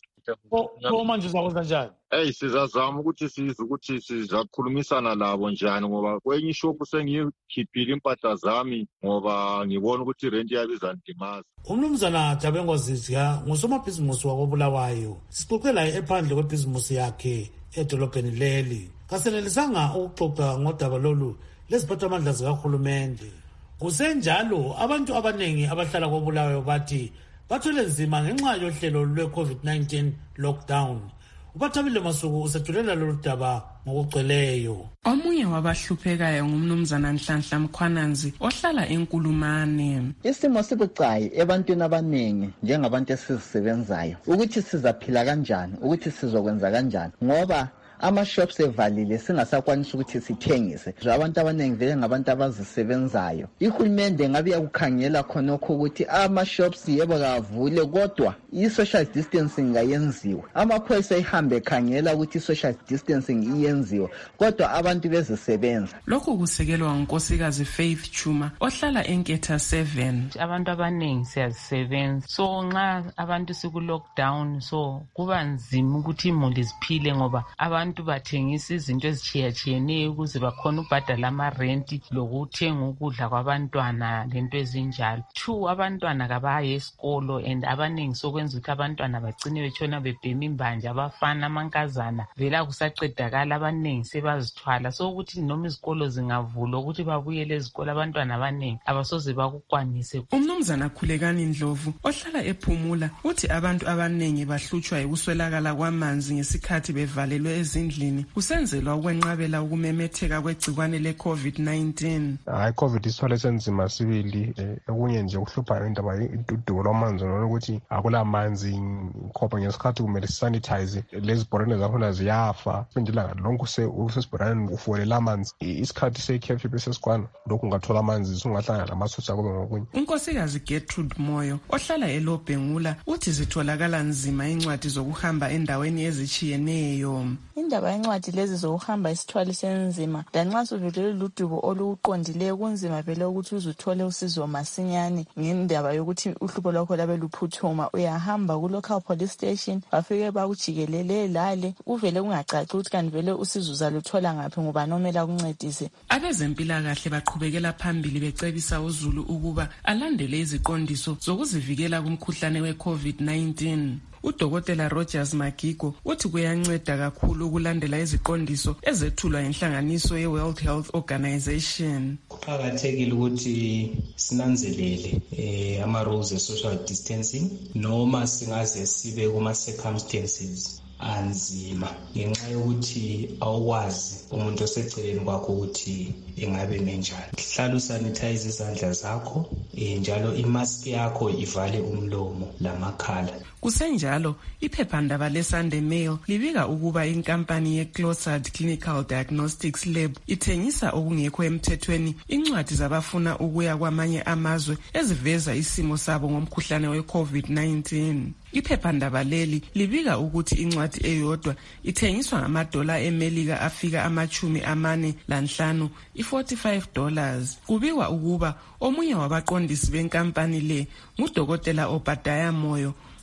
So manje uzakwenza njani? Hey, sizazama ukuthi size ukuthi sizakhulumisana labo njani ngoba kwenye ishop sengiyikhiphile impahla zami ngoba ngibona ukuthi rent yabiza ndimaza. Umnumzana Jabengo Zizia ngusomabhizimusi wakoBulawayo. Sixoxe laye ephandle kwebhizimusi yakhe edolobheni leli. Kasenelisanga ukuxoxa ngodaba lolu leziphathamandla zikahulumende. Kusenjalo abantu abanengi abahlala koBulawayo bathi bathwele nzima ngenxa yohlelo lwe-COVID nineteen lockdown. Ubathabile Masuku usethulela lolu daba ngokugcweleyo. Omunye wabahluphekayo ngumnumzana Nhlanhla Mkhwananzi ohlala eNkulumane. Isimo sibucayi ebantwini abaningi njengabantu esizisebenzayo ukuthi sizaphila kanjani, ukuthi sizokwenza kanjani ngoba ama-shops evalile singasakwanisa ukuthi sithengise. Abantu abaningi vele ngabantu abazisebenzayo. Ihulumende ngabe yakukhangela khonokho ukuthi ama-shops yebo kavule kodwa i-social distancing ayenziwe. Amaphoyisa ihambe ekhangela ukuthi i-social distancing iyenziwe kodwa abantu bezisebenza. Lokhu kusekelwa ngunkosikazi Faith Chuma ohlala eNketha seven. Abantu abaningi siyazisebenza. So nxa abantu siku-lockdown so kuba nzima ukuthi imuli ziphile ngoba abantu abantu bathengisa izinto ezitshiyatshiyeneyo ukuze bakhona ukubhadala ama-renti lokuthenga ukudla kwabantwana lento ezinjalo. Two, abantwana kabaye esikolo and abaningi sokwenza ukuthi abantwana bagcine betshona bebhema imbanje, abafana amankazana vela kusaqedakala abaningi sebazithwala. So ukuthi noma izikolo zingavulwa ukuthi babuyele ezikolo abantwana abaningi abasoze bakukwanise. Umnumzana Khulekani Ndlovu ohlala ePhumula uthi abantu abaningi bahlutshwa yikuswelakala kwamanzi ngesikhathi bevalelwe ezindlini kusenzelwa ukwenqabela ukumemetheka kwegcikwane le-COVID nineteen. Hayi, COVID isithwale senzima sibili, okunye nje ukuhluphayo indaba iduduko lwamanzi nokuthi akulamanzi khopha ngesikhathi kumele sisanitize lezi bhorane zakhona ziyafa ilanga lonke usesibhoraneni ufolela amanzi isikhathi sekhephi besesikwana lokhu ungathola amanzi sungahlangana namasutha kube ngokunye. Unkosikazi Gertrude Moyo ohlala eLobhengula uthi zitholakala nzima incwadi zokuhamba endaweni ezitshiyeneyo. Indaba yencwadi lezi zokuhamba isithwali senzima lanxa suvelele ludubo oluqondileyo kunzima vele ukuthi uzuthole usizo masinyane ngendaba yokuthi uhlupho lwakho labe luphuthuma. Uyahamba ku local police station bafike bakujikelele lale uvele kungacaci ukuthi kanti vele usizo uzaluthola ngaphi ngoba nomela kuncedise. Abezempilakahle baqhubekela phambili becebisa uZulu ukuba alandele iziqondiso zokuzivikela kumkhuhlane we-COVID nineteen. Udokotela Rogers Magigo uthi kuyanceda kakhulu ukulandela iziqondiso ezethulwa inhlanganiso ye-World Health Organization. Kuqakathekile ukuthi sinanzelele eh, ama-rules e-social distancing noma singaze sibe kuma-circumstances anzima ngenxa yokuthi awukwazi umuntu oseceleni kwakho ukuthi ingabe menjani. Hlala usanitize izandla zakho njalo imask yakho ivale umlomo lamakhala. Kusenjalo iphephandaba leSunday Mail libika ukuba inkampani yeClossard Clinical Diagnostics Lab ithengisa okungekho emthethweni incwadi zabafuna ukuya kwamanye amazwe eziveza isimo sabo ngomkhuhlane we-COVID nineteen. Iphephandaba leli libika ukuthi incwadi eyodwa ithengiswa ngamadola eMelika afika amachumi amane lanhlanu i-forty-five dollars. Kubikwa ukuba omunye wabaqondisi benkampani le ngudokotela Obadiah Moyo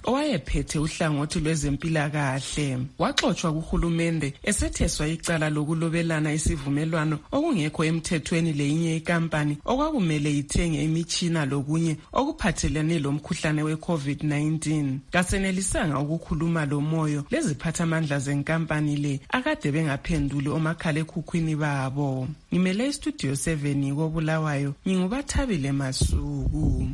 owayephethe uhlangothi lwezempilakahle. Waxoxwa kuhulumende esetheswa icala lokulobelana isivumelwano okungekho emthethweni leyinye ikampani okwakumele ithenge imitshina lokunye okuphathelane lomkhuhlane we-COVID nineteen. Kasenelisanga ukukhuluma lomoyo leziphathamandla zenkampani le akade bengaphenduli omakhalekhukhwini babo. Ngimele istudio seven koBulawayo, ngingubathabile Masuku.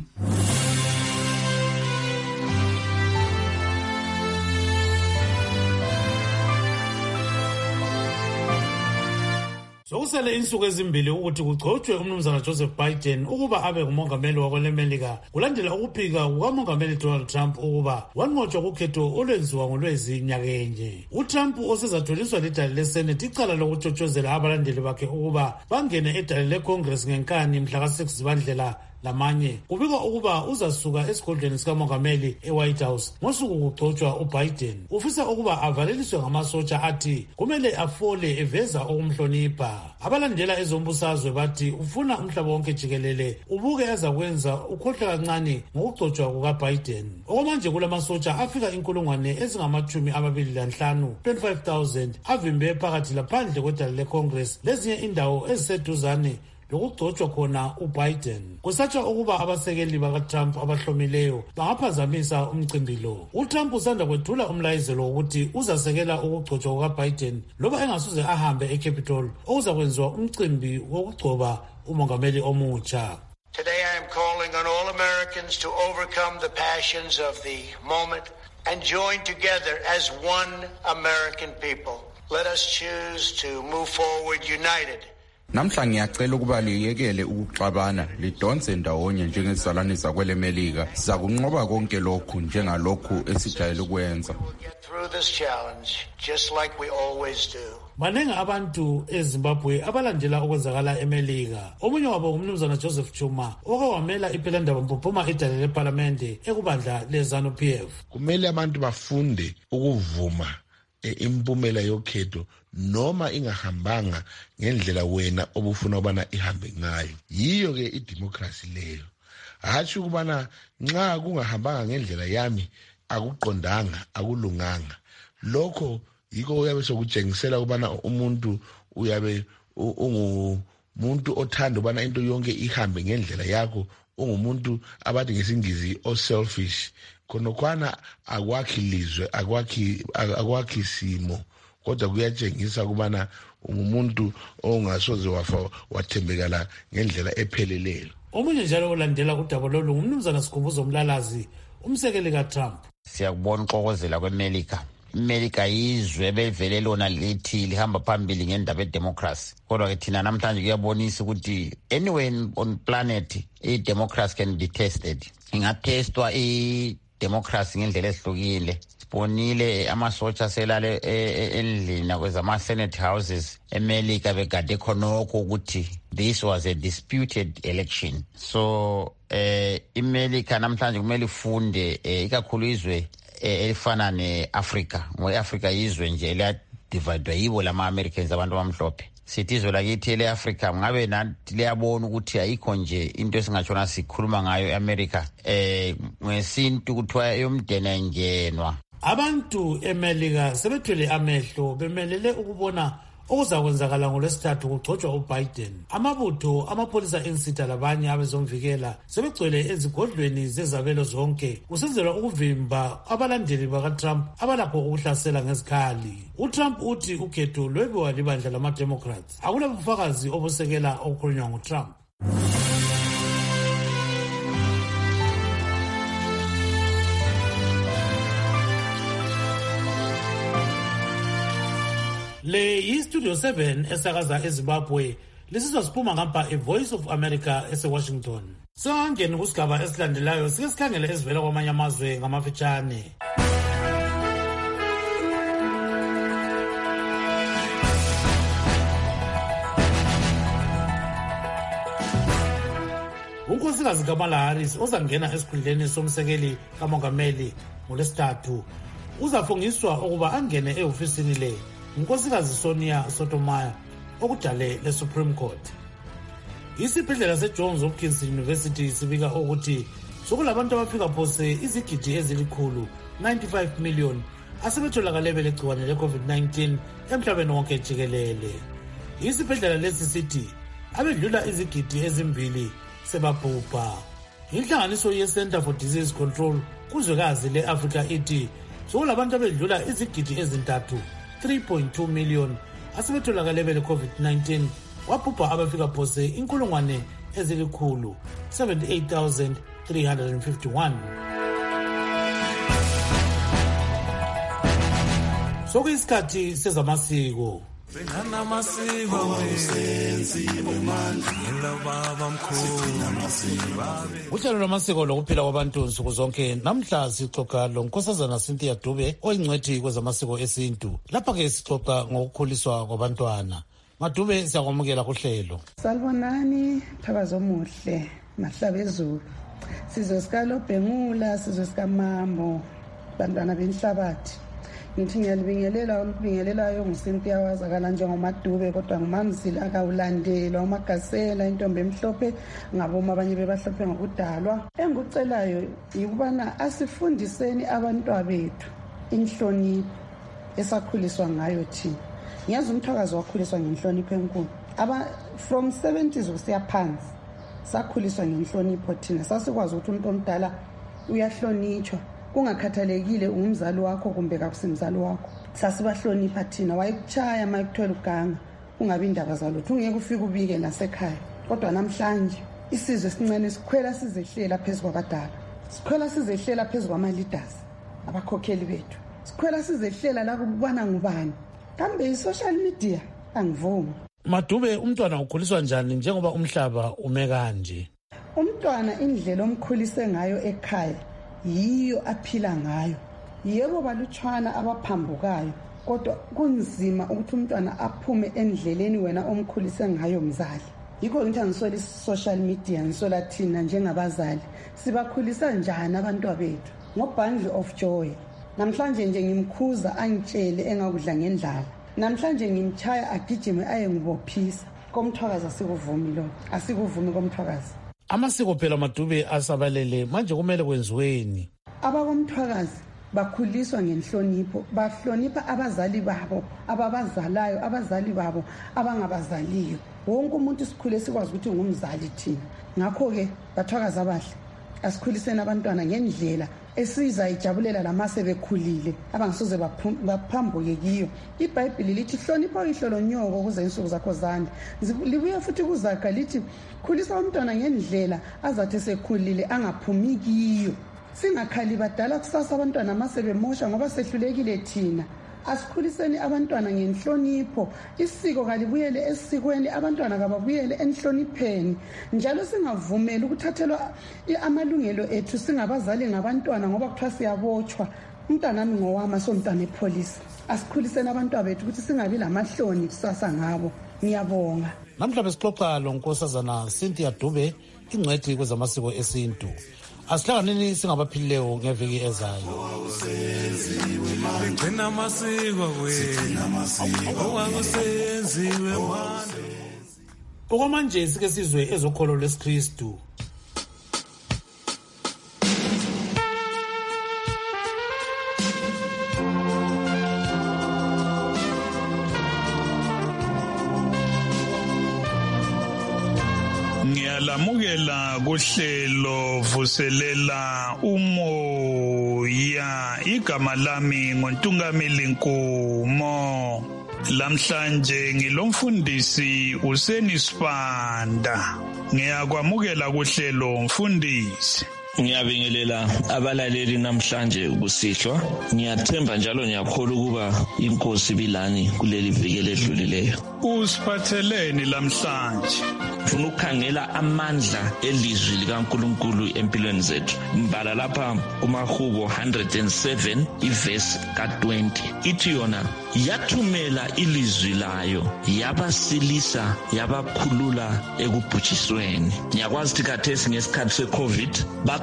Sokusele insuku ezimbili ukuthi kugcotshwe umnumzana Joseph Biden ukuba abe ngumongameli wakwelemelika kulandela ukuphika kukamongameli Donald Trump ukuba wanqotshwa kukhetho olwenziwa ngolwezi nyakenye. uTrump osezatholiswa lidale leSenate icala lokutshotshozela abalandeli bakhe ukuba bangene edale leCongress ngenkani mhla ka six Zibandlela lamanye. Kubikwa ukuba uzasuka esigodlweni sikamongameli eWhite House ngosuku kugcotshwa uBiden. Ufisa ukuba avaleliswe ngamasotsha athi kumele afole eveza ukumhlonipha. Abalandela ezombusazwe bathi ufuna umhlaba wonke jikelele ubuke ezakwenza ukhohlwa kancane ngokugcotshwa kukaBiden. Okwamanje kulamasotsha afika inkulungwane ezingamachumi amabili lanhlanu twenty-five thousand avimbe phakathi laphandle kwedale leCongress lezinye indawo eziseduzane lokugcotshwa khona uBiden. Kusatshwa ukuba abasekeli bakaTrump abahlomileyo bangaphazamisa umcimbi lo. uTrump usanda kwethula umlayezelo wokuthi uzasekela ukugcotshwa kukaBiden loba engasuze ahambe eCapitol okuzakwenziwa umcimbi wokugcoba umongameli omutsha. Today I am calling on all Americans to overcome the passions of the moment and join together as one American people. Let us choose to move forward united. Namhla ngiyacela ukuba liyekele ukuxabana lidonse ndawonye njengezizalwane zakwelemelika. Sizakunqoba konke lokhu njengalokhu esijayele ukwenza. Through this challenge just like we always do. Maningi abantu eZimbabwe abalandela okwenzakala eMelika. Omunye wabo umnumzana Joseph Chuma okwamela iphelendaba mpophoma edale leParliamente ekubandla leZANU-P F. Kumele abantu bafunde ukuvuma impumela yokhetho noma ingahambanga ngendlela wena obufuna ubana ihambe ngayo. Yiyo ke idemocracy leyo. Hathi ukubana nxa kungahambanga ngendlela yami akuqondanga akulunganga. Lokho yiko uyabe sokutshengisela ubana umuntu uyabe ungumuntu othanda ubana into yonke ihambe ngendlela yakho, ungumuntu abathi ngesingizi o selfish. Khonokwana akwakhi lizwe akwakhi akwakhi simo kodwa kuyatshengisa kubana ungumuntu ongasoze wafa wathembekala ngendlela epheleleyo. Omunye njalo olandela udaba lolu ngumnumzana Sikhumbuzo Mlalazi umsekeli kaTrump. Siyakubona uxokozela kweMelika. iMelika yizwe bevele lona lithi lihamba phambili ngendaba yedemocracy. Kodwa ke thina namhlanje kuyabonisa ukuthi anywhere on planet i-democracy can be tested. Ingatestwa i democracy ngendlela ezihlukile. Sibonile amasotsha selale endlini nakwezama Senate houses eMelika begade khonokho ukuthi this was a disputed election. So eh iMelika namhlanje kumele ifunde ikakhulu izwe elifana neAfrica. Ngoba yizwe nje la divide yibo lama Americans abantu abamhlophe. Sithi izwe lakithi leAfrica ngabe nathi liyabona ukuthi ayikho nje into esingashona sikhuluma ngayo eAmerica eh ngesintu kuthiwa yomdeni engenwa. Abantu eMelika sebethwele amehlo bemelele ukubona okuzakwenzakala ngolwesithathu kugcotshwa uBiden. Amabutho amapolisa ensitha labanye abezomvikela sebegcwele ezigodlweni zezabelo zonke kusenzelwa ukuvimba abalandeli bakaTrump abalapho ukuhlasela ngezikhali. uTrump uthi ukhetho lwebiwa libandla lama-Democrats akulabufakazi obusekela okukhulunywa nguTrump. Le yi-Studio seven esakaza eZimbabwe lisizwa siphuma ngapha eVoice of America eseWashington. Singangeni kusigaba esilandelayo sike sikhangele ezivela kwamanye amazwe ngamafitshane. unkosikazi Kamala Harris ozangena esikhundleni somsekeli kamongameli ngolwesithathu uzafungiswa ukuba angene ehofisini le unkosikazi Sonia Sotomayor okudale leSupreme Court. Isibhedlela seJohns Hopkins University sibika ukuthi sokulabantu abafika phose izigidi ezilikhulu ninety-five million asebetholakale belegciwane le-covid nineteen emhlabeni wonke jikelele. Isibhedlela lesi sithi abedlula izigidi ezimbili sebabhubha. Inhlanganiso ye-Center for Disease Control kuzwekazi le-Africa ithi sokulabantu abedlula izigidi ezintathu three point two million asebetholakale bele-covid nineteen, wabhubha abafika phose inkulungwane ezilikhulu seventy-eight thousand three hundred fifty-one. Sokuyisikhathi sezamasiko. Uhlelo lwamasiko lokuphila kwabantu nsuku zonke namhla sixoxa lonkosazana Cynthia Dube oyingcwethi kwezamasiko esintu. Lapha-ke sixoxa ngokukhuliswa kwabantwana. Madube, siyakwamukela kuhlelo. Salibonani, Thakazo Muhle, Mahlabezulu. Sizwe sikalobhengula, sizwe sikamambo, bantwana benhlabathi. Ngithi ngiyalibingelela olubingelelayo nguCynthia wazakala njengoMadube kodwa ngumamzila akawulandela uMagasela intombi emhlophe ngaboma abanye bebahlophe ngokudalwa. Engucelayo yikubana asifundiseni abantwana bethu inhlonipho esakhuliswa ngayo thina. Ngiyazi uMthakazi wakhuliswa ngenhlonipho enkulu. Aba from seventies kusiya phansi sakhuliswa ngenhlonipho thina. Sasikwazi ukuthi umuntu omdala uyahlonitshwa. Kungakhathalekile umzali wakho kumbe kakusimzali wakho. Sasibahlonipha thina, wayekuchaya mayekuthwela uganga ungabi indaba zalutho ungeke ufike ubike nasekhaya. Kodwa namhlanje isizwe sincane sikhwela sizehlela phezulu kwabadala. Sikhwela sizehlela phezulu kwama-leaders abakhokheli bethu. Sikhwela sizehlela la kubana ngubani. Kambe i-social media angivumi. Madube, umntwana ukhuliswa njani njengoba umhlaba ume kanje? Umntwana indlela omkhulise ngayo ekhaya yiyo aphila ngayo. Yebo balutshwana abaphambukayo kodwa kunzima ukuthi umntwana aphume endleleni wena omkhulise ngayo mzali. Yikho ngithi angisola i-social media ngisola thina njengabazali sibakhulisa njani abantwana bethu ngobundle of joy. Namhlanje nje ngimkhuza angitshele engakudla ngendlala. Namhlanje ngimchaya agijime aye ngibophisa. KoMthwakazi asikuvumi lo. Asikuvumi koMthwakazi. Amasiko phela Madube asabalele manje kumele kwenziweni. AbakoMthwakazi bakhuliswa ngenhlonipho, bahlonipha abazali babo, ababazalayo, abazali babo abangabazaliyo. Wonke umuntu sikhule sikwazi ukuthi ngumzali thina. Ngakho ke bathwakazi abahle asikhuliseni abantwana ngendlela esiza ijabulela lamase bekhulile abangasoze baphambuke kiyo. iBhayibheli lithi hlonipha ihlolo nyoko ukuze insuku zakho zande. Libuye futhi kuZaga lithi khulisa umntwana ngendlela azathi sekhulile angaphumi kiyo. Singakhali badala kusasa abantwana mase bemosha ngoba sehlulekile thina. Asikhuliseni abantwana ngenhlonipho. Isiko kalibuyele esikweni, abantwana kababuyele enhlonipheni. Njalo singavumeli ukuthathelwa amalungelo ethu singabazali ngabantwana ngoba kuthiwa siyabotshwa. Umntwana nami ngowama somntwana epolice. Asikhuliseni abantwana bethu ukuthi singabi lamahloni kusasa ngabo. Ngiyabonga. Namhla besixoxa lonkosazana Cynthia Dube, ingcwethi kwezamasiko esintu. Asihlanganeni singabaphilileyo ngeviki ezayo. Begcina amasiko wethu okwakusenziwe manje. Okwamanje sike sizwe ezokholo lesiKristu. Ngiyalamukela kuhlelo vuselela umoya. Igama lami ngoNtungameli Nkumo. Lamhlanje ngilomfundisi Useni Sibanda. Ngiyakwamukela kuhlelo mfundisi. Ngiyabingelela abalaleli namhlanje ukusihlwa. Ngiyathemba njalo ngiyakholwa ukuba inkosi bilani kuleli viki ledlulileyo. Usiphatheleni lamhlanje? Ufuna ukukhangela amandla elizwi likaNkulunkulu empilweni zethu. Mbala lapha kumaHubo one hundred seven ivesi ka twenty. Ithi yona yathumela ilizwi layo yabasilisa yabakhulula ekubhujisweni. Ngiyakwazi ukuthi khathesi ngesikhathi seCovid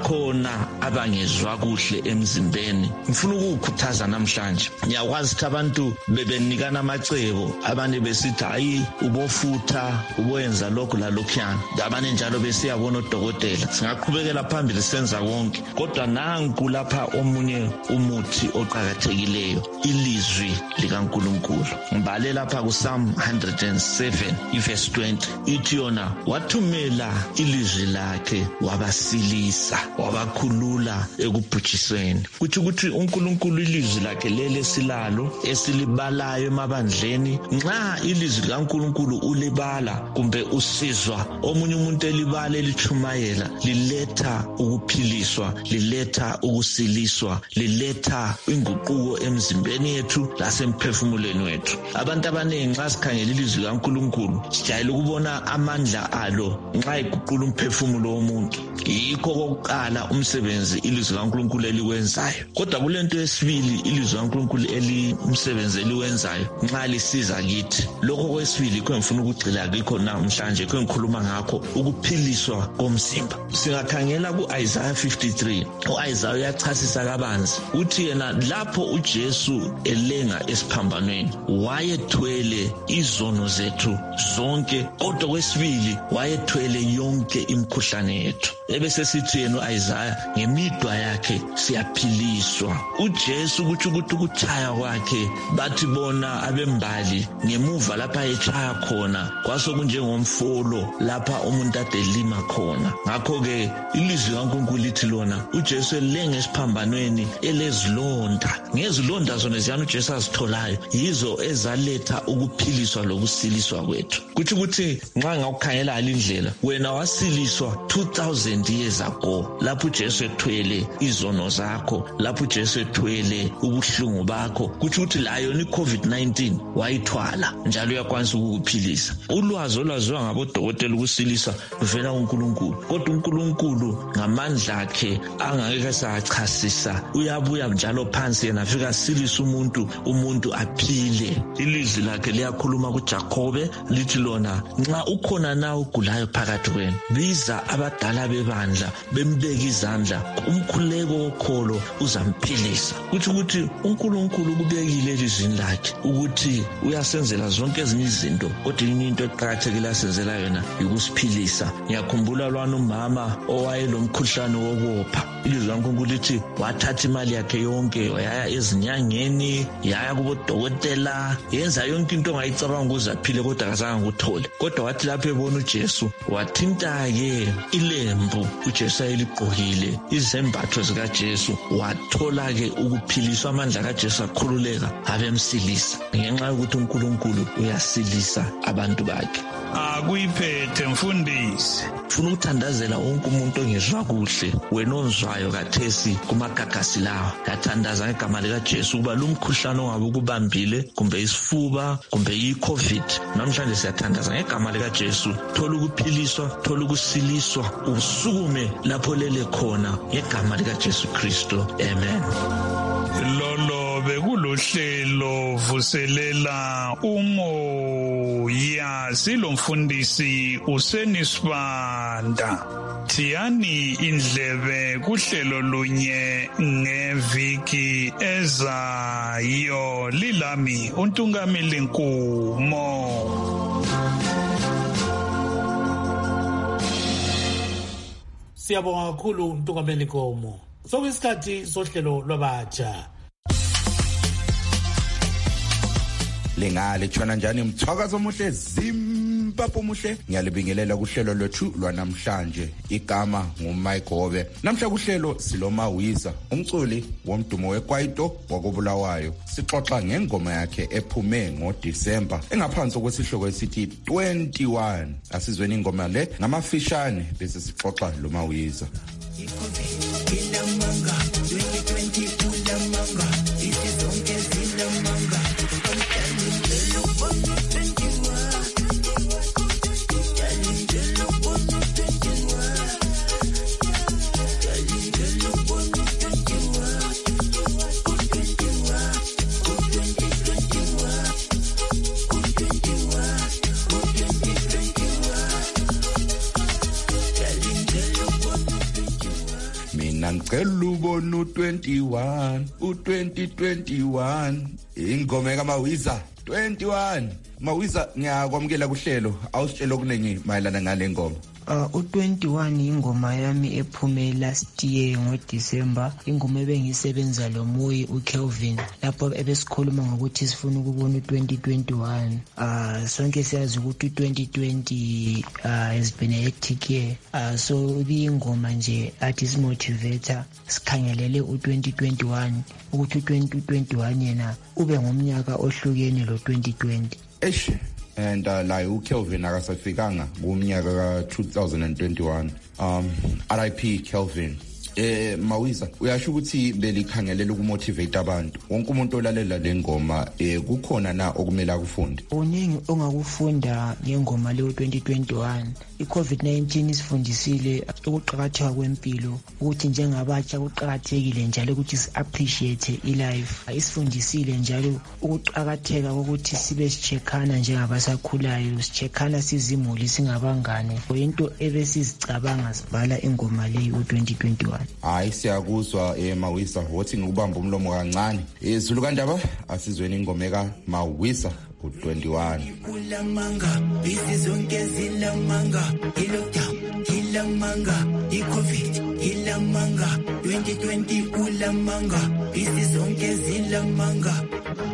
bakhona abangezwa kuhle emzimbeni. Ngifuna ukukhuthaza namhlanje. Ngiyakwazi ukuthi abantu bebenikana amacebo, abanye besithi hayi ubofutha, uboyenza lokho la lokhuyana. Abanye njalo besiyabona odokotela. Singaqhubekela phambili senza konke. Kodwa nanku lapha omunye umuthi oqhakathekileyo, ilizwi likaNkulunkulu. Ngibale lapha kuPsalm one hundred seven verse twenty. Ithi yona wathumela ilizwi lakhe wabasilisa, wabakhulula ekubhujisweni. Kuthi ukuthi uNkulunkulu ilizwi lakhe lele silalo esilibalayo emabandleni. Nxa ilizwi likaNkulunkulu ulibala kumbe usizwa omunye umuntu elibala elichumayela, liletha ukuphiliswa, liletha ukusiliswa, liletha inguquko emzimbeni yethu lasemphefumulweni wethu. Abantu abaningi nxa sikhangela ilizwi likaNkulunkulu sijayele ukubona amandla alo nxa iguqula umphefumulo womuntu. Yikho kokuqala umsebenzi ilizwi likaNkulunkulu eliwenzayo. Kodwa kulento yesibili ilizwi likaNkulunkulu elimsebenzi eliwenzayo nxa lisiza kithi. Lokho kwesibili kho ngifuna ukugcila kikho namhlanje kho ngikhuluma ngakho ukuphiliswa komzimba. Singakhangela kuIsaiah fifty-three, uIsaiah uyachasisa kabanzi uthi yena lapho uJesu elenga esiphambanweni wayethwele izono zethu zonke, kodwa kwesibili wayethwele yonke imikhuhlane yethu. Ebese sithi yena uIsaiah ngemidwa yakhe siyaphiliswa. uJesu kuthi ukuthi ukuchaya kwakhe bathi bona abembali ngemuva lapha echaya khona kwasokunjengomfolo lapha umuntu adelima khona. Ngakho ke ilizwi likaNkulunkulu lithi lona uJesu elenge esiphambanweni elezilonda. Ngezilonda zona ziyana uJesu azitholayo yizo ezaletha ukuphiliswa lokusiliswa kwethu. Kuthi ukuthi nxa ngawukhangela indlela wena wasiliswa two thousand years ago lapho uJesu ethwele izono zakho, lapho uJesu ethwele ubuhlungu bakho. Kuthi ukuthi layo ni COVID nineteen wayithwala njalo uyakwanisa ukukuphilisa. Ulwazi olwaziwa ngabodokotela ukusilisa luvela kuNkulunkulu, kodwa uNkulunkulu ngamandla akhe angeke sachasisa uyabuya njalo phansi yena afika asilisa umuntu, umuntu aphile. Ilizwi lakhe liyakhuluma kuJakobe lithi lona nxa ukhona na ugulayo phakathi kwenu biza abadala bebandla bembeka izandla, umkhuleko wokholo uzamphilisa. Kuthi ukuthi uNkulunkulu kubekile elizwini lakhe ukuthi uyasenzela zonke ezinye izinto, kodwa into eqhakathekile asenzela yona ukusiphilisa. Ngiyakhumbula lwana umama owayelomkhuhlane wokopha. Ilizwi likaNkulunkulu lithi wathatha imali yakhe yonke waya ezinyangeni, yaya kubodokotela, yenza yonke into ongayicabanga ukuzaphile kodwa akazange ukuthole. Kodwa wathi lapho ebona uJesu wathinta-ke ilembu uJesu ayeligqokile, izembatho zikaJesu, wathola-ke ukuphiliswa. Amandla kaJesu akhululeka abemsilisa ngenxa yokuthi uNkulunkulu uyasilisa abantu bakhe. Akuyiphethe mfundisi. Funa ukuthandazela wonke umuntu ongezwa kuhle, wena onzwayo kathesi kumagagasi lawa, yathandaza ngegama likaJesu ukuba lo mkhuhlane ongabe ukubambile kumbe isifuba kumbe i-COVID, namhlanje siyathandaza ngegama likaJesu, thola ukuphiliswa, thola ukusiliswa, usukume lapho lele khona ngegama likaJesu Kristu. Amen. Lolo bekulohlelo vuselela umoya, silomfundisi uSenisibanda. Thiyani indlebe kuhlelo lunye ngeviki ezayo. Lilami uNtungamili Nkumo. Siyabonga kakhulu uNtungamili Nkomo. Sokuyisikhathi sohlelo lwabatsha. Lengale tshwana njani mthakazo omuhle Zimbabwe omuhle, ngiyalibingelela kuhlelo lwethu lwanamhlanje. Igama nguMayigobe. Namhla kuhlelo siloma Wiza, umculi womdumo weKwaito wakobulawayo. Sixoxa ngengoma yakhe ephume ngoDisemba engaphansi kwesihloko esithi twenty-one. Asizweni ingoma le ngamafishane bese sixoxa lo Mawiza. ngicela ubona u twenty-one u twenty twenty-one ingoma kaMawiza twenty-one. Mawiza, ngiyakwamukela kuhlelo, awusitshela okuningi mayelana ngale ngoma. Uh, u twenty-one ingoma yami ephume last year ngoDecember, ingoma ebengisebenza lo Moyi uKelvin lapho ebesikhuluma ngokuthi sifuna ukubona u twenty twenty-one. Uh, sonke siyazi ukuthi u twenty twenty uh, has been a hectic year. Uh, so ibingoma nje athi simotivator sikhangelele u twenty twenty-one ukuthi u twenty twenty-one yena ube ngomnyaka ohlukene lo twenty twenty. Eish, and uh, la uKelvin akasafikanga kumnyaka ka two thousand twenty-one. Um R I P Kelvin. Eh Mawiza, uyasho ukuthi belikhangelela ukumotivate abantu. Wonke umuntu olalela le ngoma eh kukhona na okumela kufunde. Uningi ongakufunda ngengoma le twenty twenty-one. I-COVID nineteen isifundisile ukuqhakatheka kwempilo, ukuthi njengabatsha kuqhakathekile njalo ukuthi si-appreciate i-life. Isifundisile njalo ukuqhakatheka ukuthi sibe sicheckana njengabasakhulayo, sicheckana sizimuli singabangane. Into ebesizicabanga sibhala ingoma le twenty twenty-one. Hayi siyakuzwa eh Mawiza, wothi ngikubamba umlomo kancane. Izulu kaNdaba asizweni ingoma eka Mawiza u twenty-one. Ulamanga izizonke zilamanga, i-lockdown ilamanga, i-COVID ilamanga, twenty twenty ulamanga izizonke zilamanga.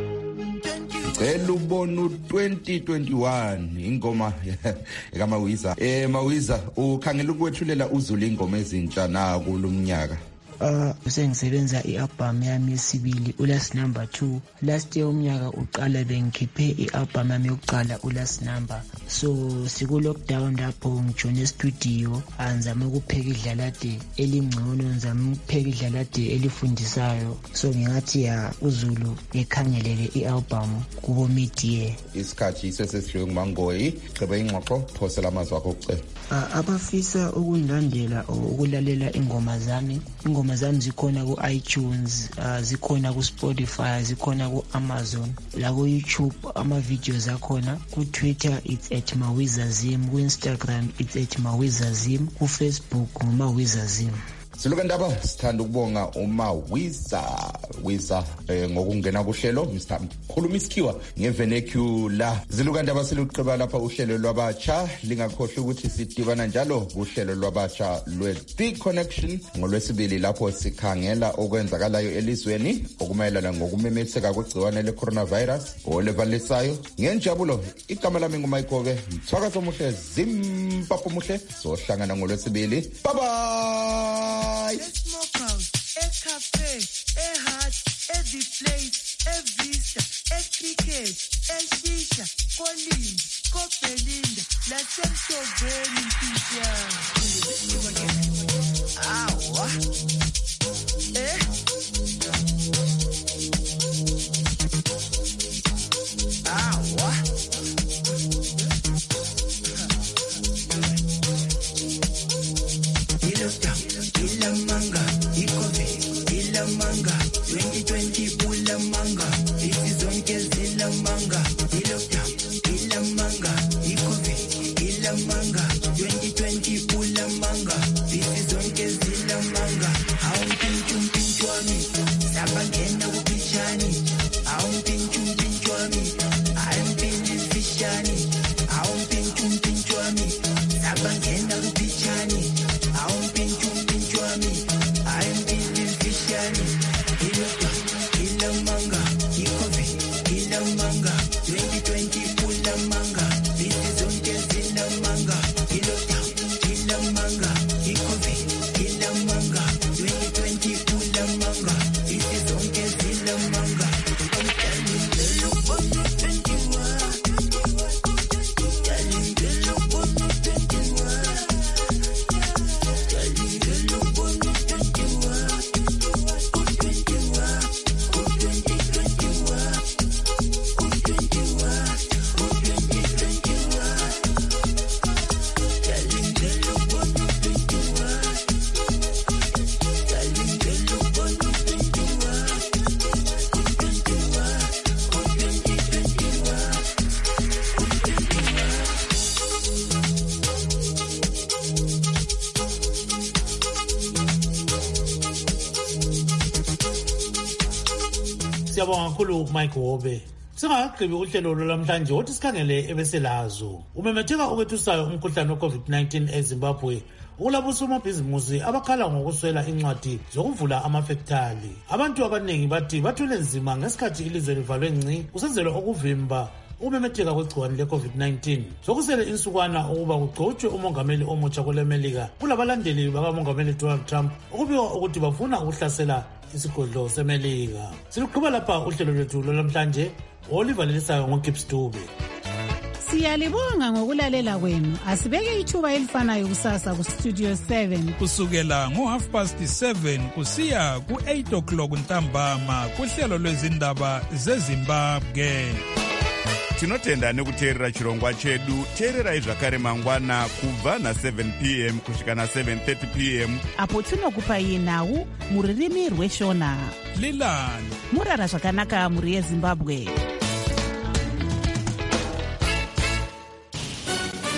Cela ubona u twenty twenty-one ingoma ekaMawiza. Eh Mawiza, ukhangela ukwethulela uZulu ingoma ezintsha na kulumnyaka? Uh, sengisebenza i-album yami yesibili uLast Number two. Last year umnyaka uqala bengikhiphe i-album yami yokuqala uLast Number. So siku-lockdown lapho ngijone studio, anzama ukupheka idlalade elingcono, ngizama ukupheka idlalade elifundisayo. So ngingathi ya uZulu ngikhangelele i-album kubo media. Isikhathi sesesihlwe nguMangoyi, gqiba ingxoxo, phosela amazwi akho kucela. Uh, abafisa ukulandela ukulalela ingoma zami, ingoma zami zikhona ku iTunes, uh, zikhona ku Spotify, zikhona ku Amazon, la ku YouTube ama videos akhona, ku Twitter it's at mawizazim, ku Instagram it's at mawizazim, ku Facebook ngumawizazim. Siluka Ndaba, sithanda ukubonga uMawiza Wiza eh, ngokungena kuhlelo Mister Khulumiskiwa ngevernacular. Siluka Ndaba siluqheba lapha uhlelo lwabatsha, lingakhohlwa ukuthi sidibana njalo kuhlelo lwabatsha lwe-The Connection ngolwesibili lapho sikhangela okwenzakalayo elizweni okumayelana ngokumemetheka kwegciwane le-coronavirus olevalisayo. Ngenjabulo, igama lami nguMayigobe, mthwakazo muhle, zimpapho muhle, sohlangana ngolwesibili. Bye bye. Smokehouse, a cafe, a hut, every place, a vista, a cricket, a shisha, Colin, Copelinda, la Semsoveni, Tisha. Awa. Eh? Awa. Ilamanga, i-COVID, ilamanga, twenty twenty ulamanga, isizonke zilamanga, i-lockdown, ilamanga, i-COVID, ilamanga, twenty twenty ulamanga, isizonke zilamanga. Awumpintshu mpintshu wami, sabangena kuphishani, awumpintshu mpintshu wami, ayimpintshu mfishani, awumpintshu mpintshu wami, sabangena kuphishani, awumpintshu mpintshu wami, ayimpintshu mfishani, ilamanga, i-COVID, ilamanga, twenty twenty ulamanga, isizonke zilamanga, i-lockdown. siyabonga kakhulu Mike Wobe. Singakagqibi uhlelo lwamhlanje wothi sikhangele ebeselazo. Umemetheka okwethusayo umkhuhlane we-COVID nineteen eZimbabwe. Ulabo somabhizimusi abakhala ngokuswela incwadi zokuvula amafektali. Abantu abaningi bathi bathule nzima ngesikhathi ilizwe livalwe ngci kusenzelwa ukuvimba umemetheka kwegciwane le-COVID nineteen. Sokusele insukwana ukuba kugcotshwe umongameli omutsha kwelemelika kulabalandeli bakamongameli Donald Trump ukubikwa ukuthi bafuna ukuhlasela isigodlo semelika. Siluqhuba lapha uhlelo lwethu lwamhlanje olivalisayo ngoGibbs Dube. Siyalibonga ngokulalela kwenu. Asibeke ithuba elifanayo kusasa ku Studio seven kusukela ngo half past seven kusiya ku eight o'clock ntambama kuhlelo lwezindaba zeZimbabwe. Tinotenda nekuteerera chirongwa chedu. Teererai zvakare mangwana kubva na seven p m kusvika na seven thirty p m apo tinokupai nhau muririmi rweshona. Lilani murara zvakanaka muri yeZimbabwe.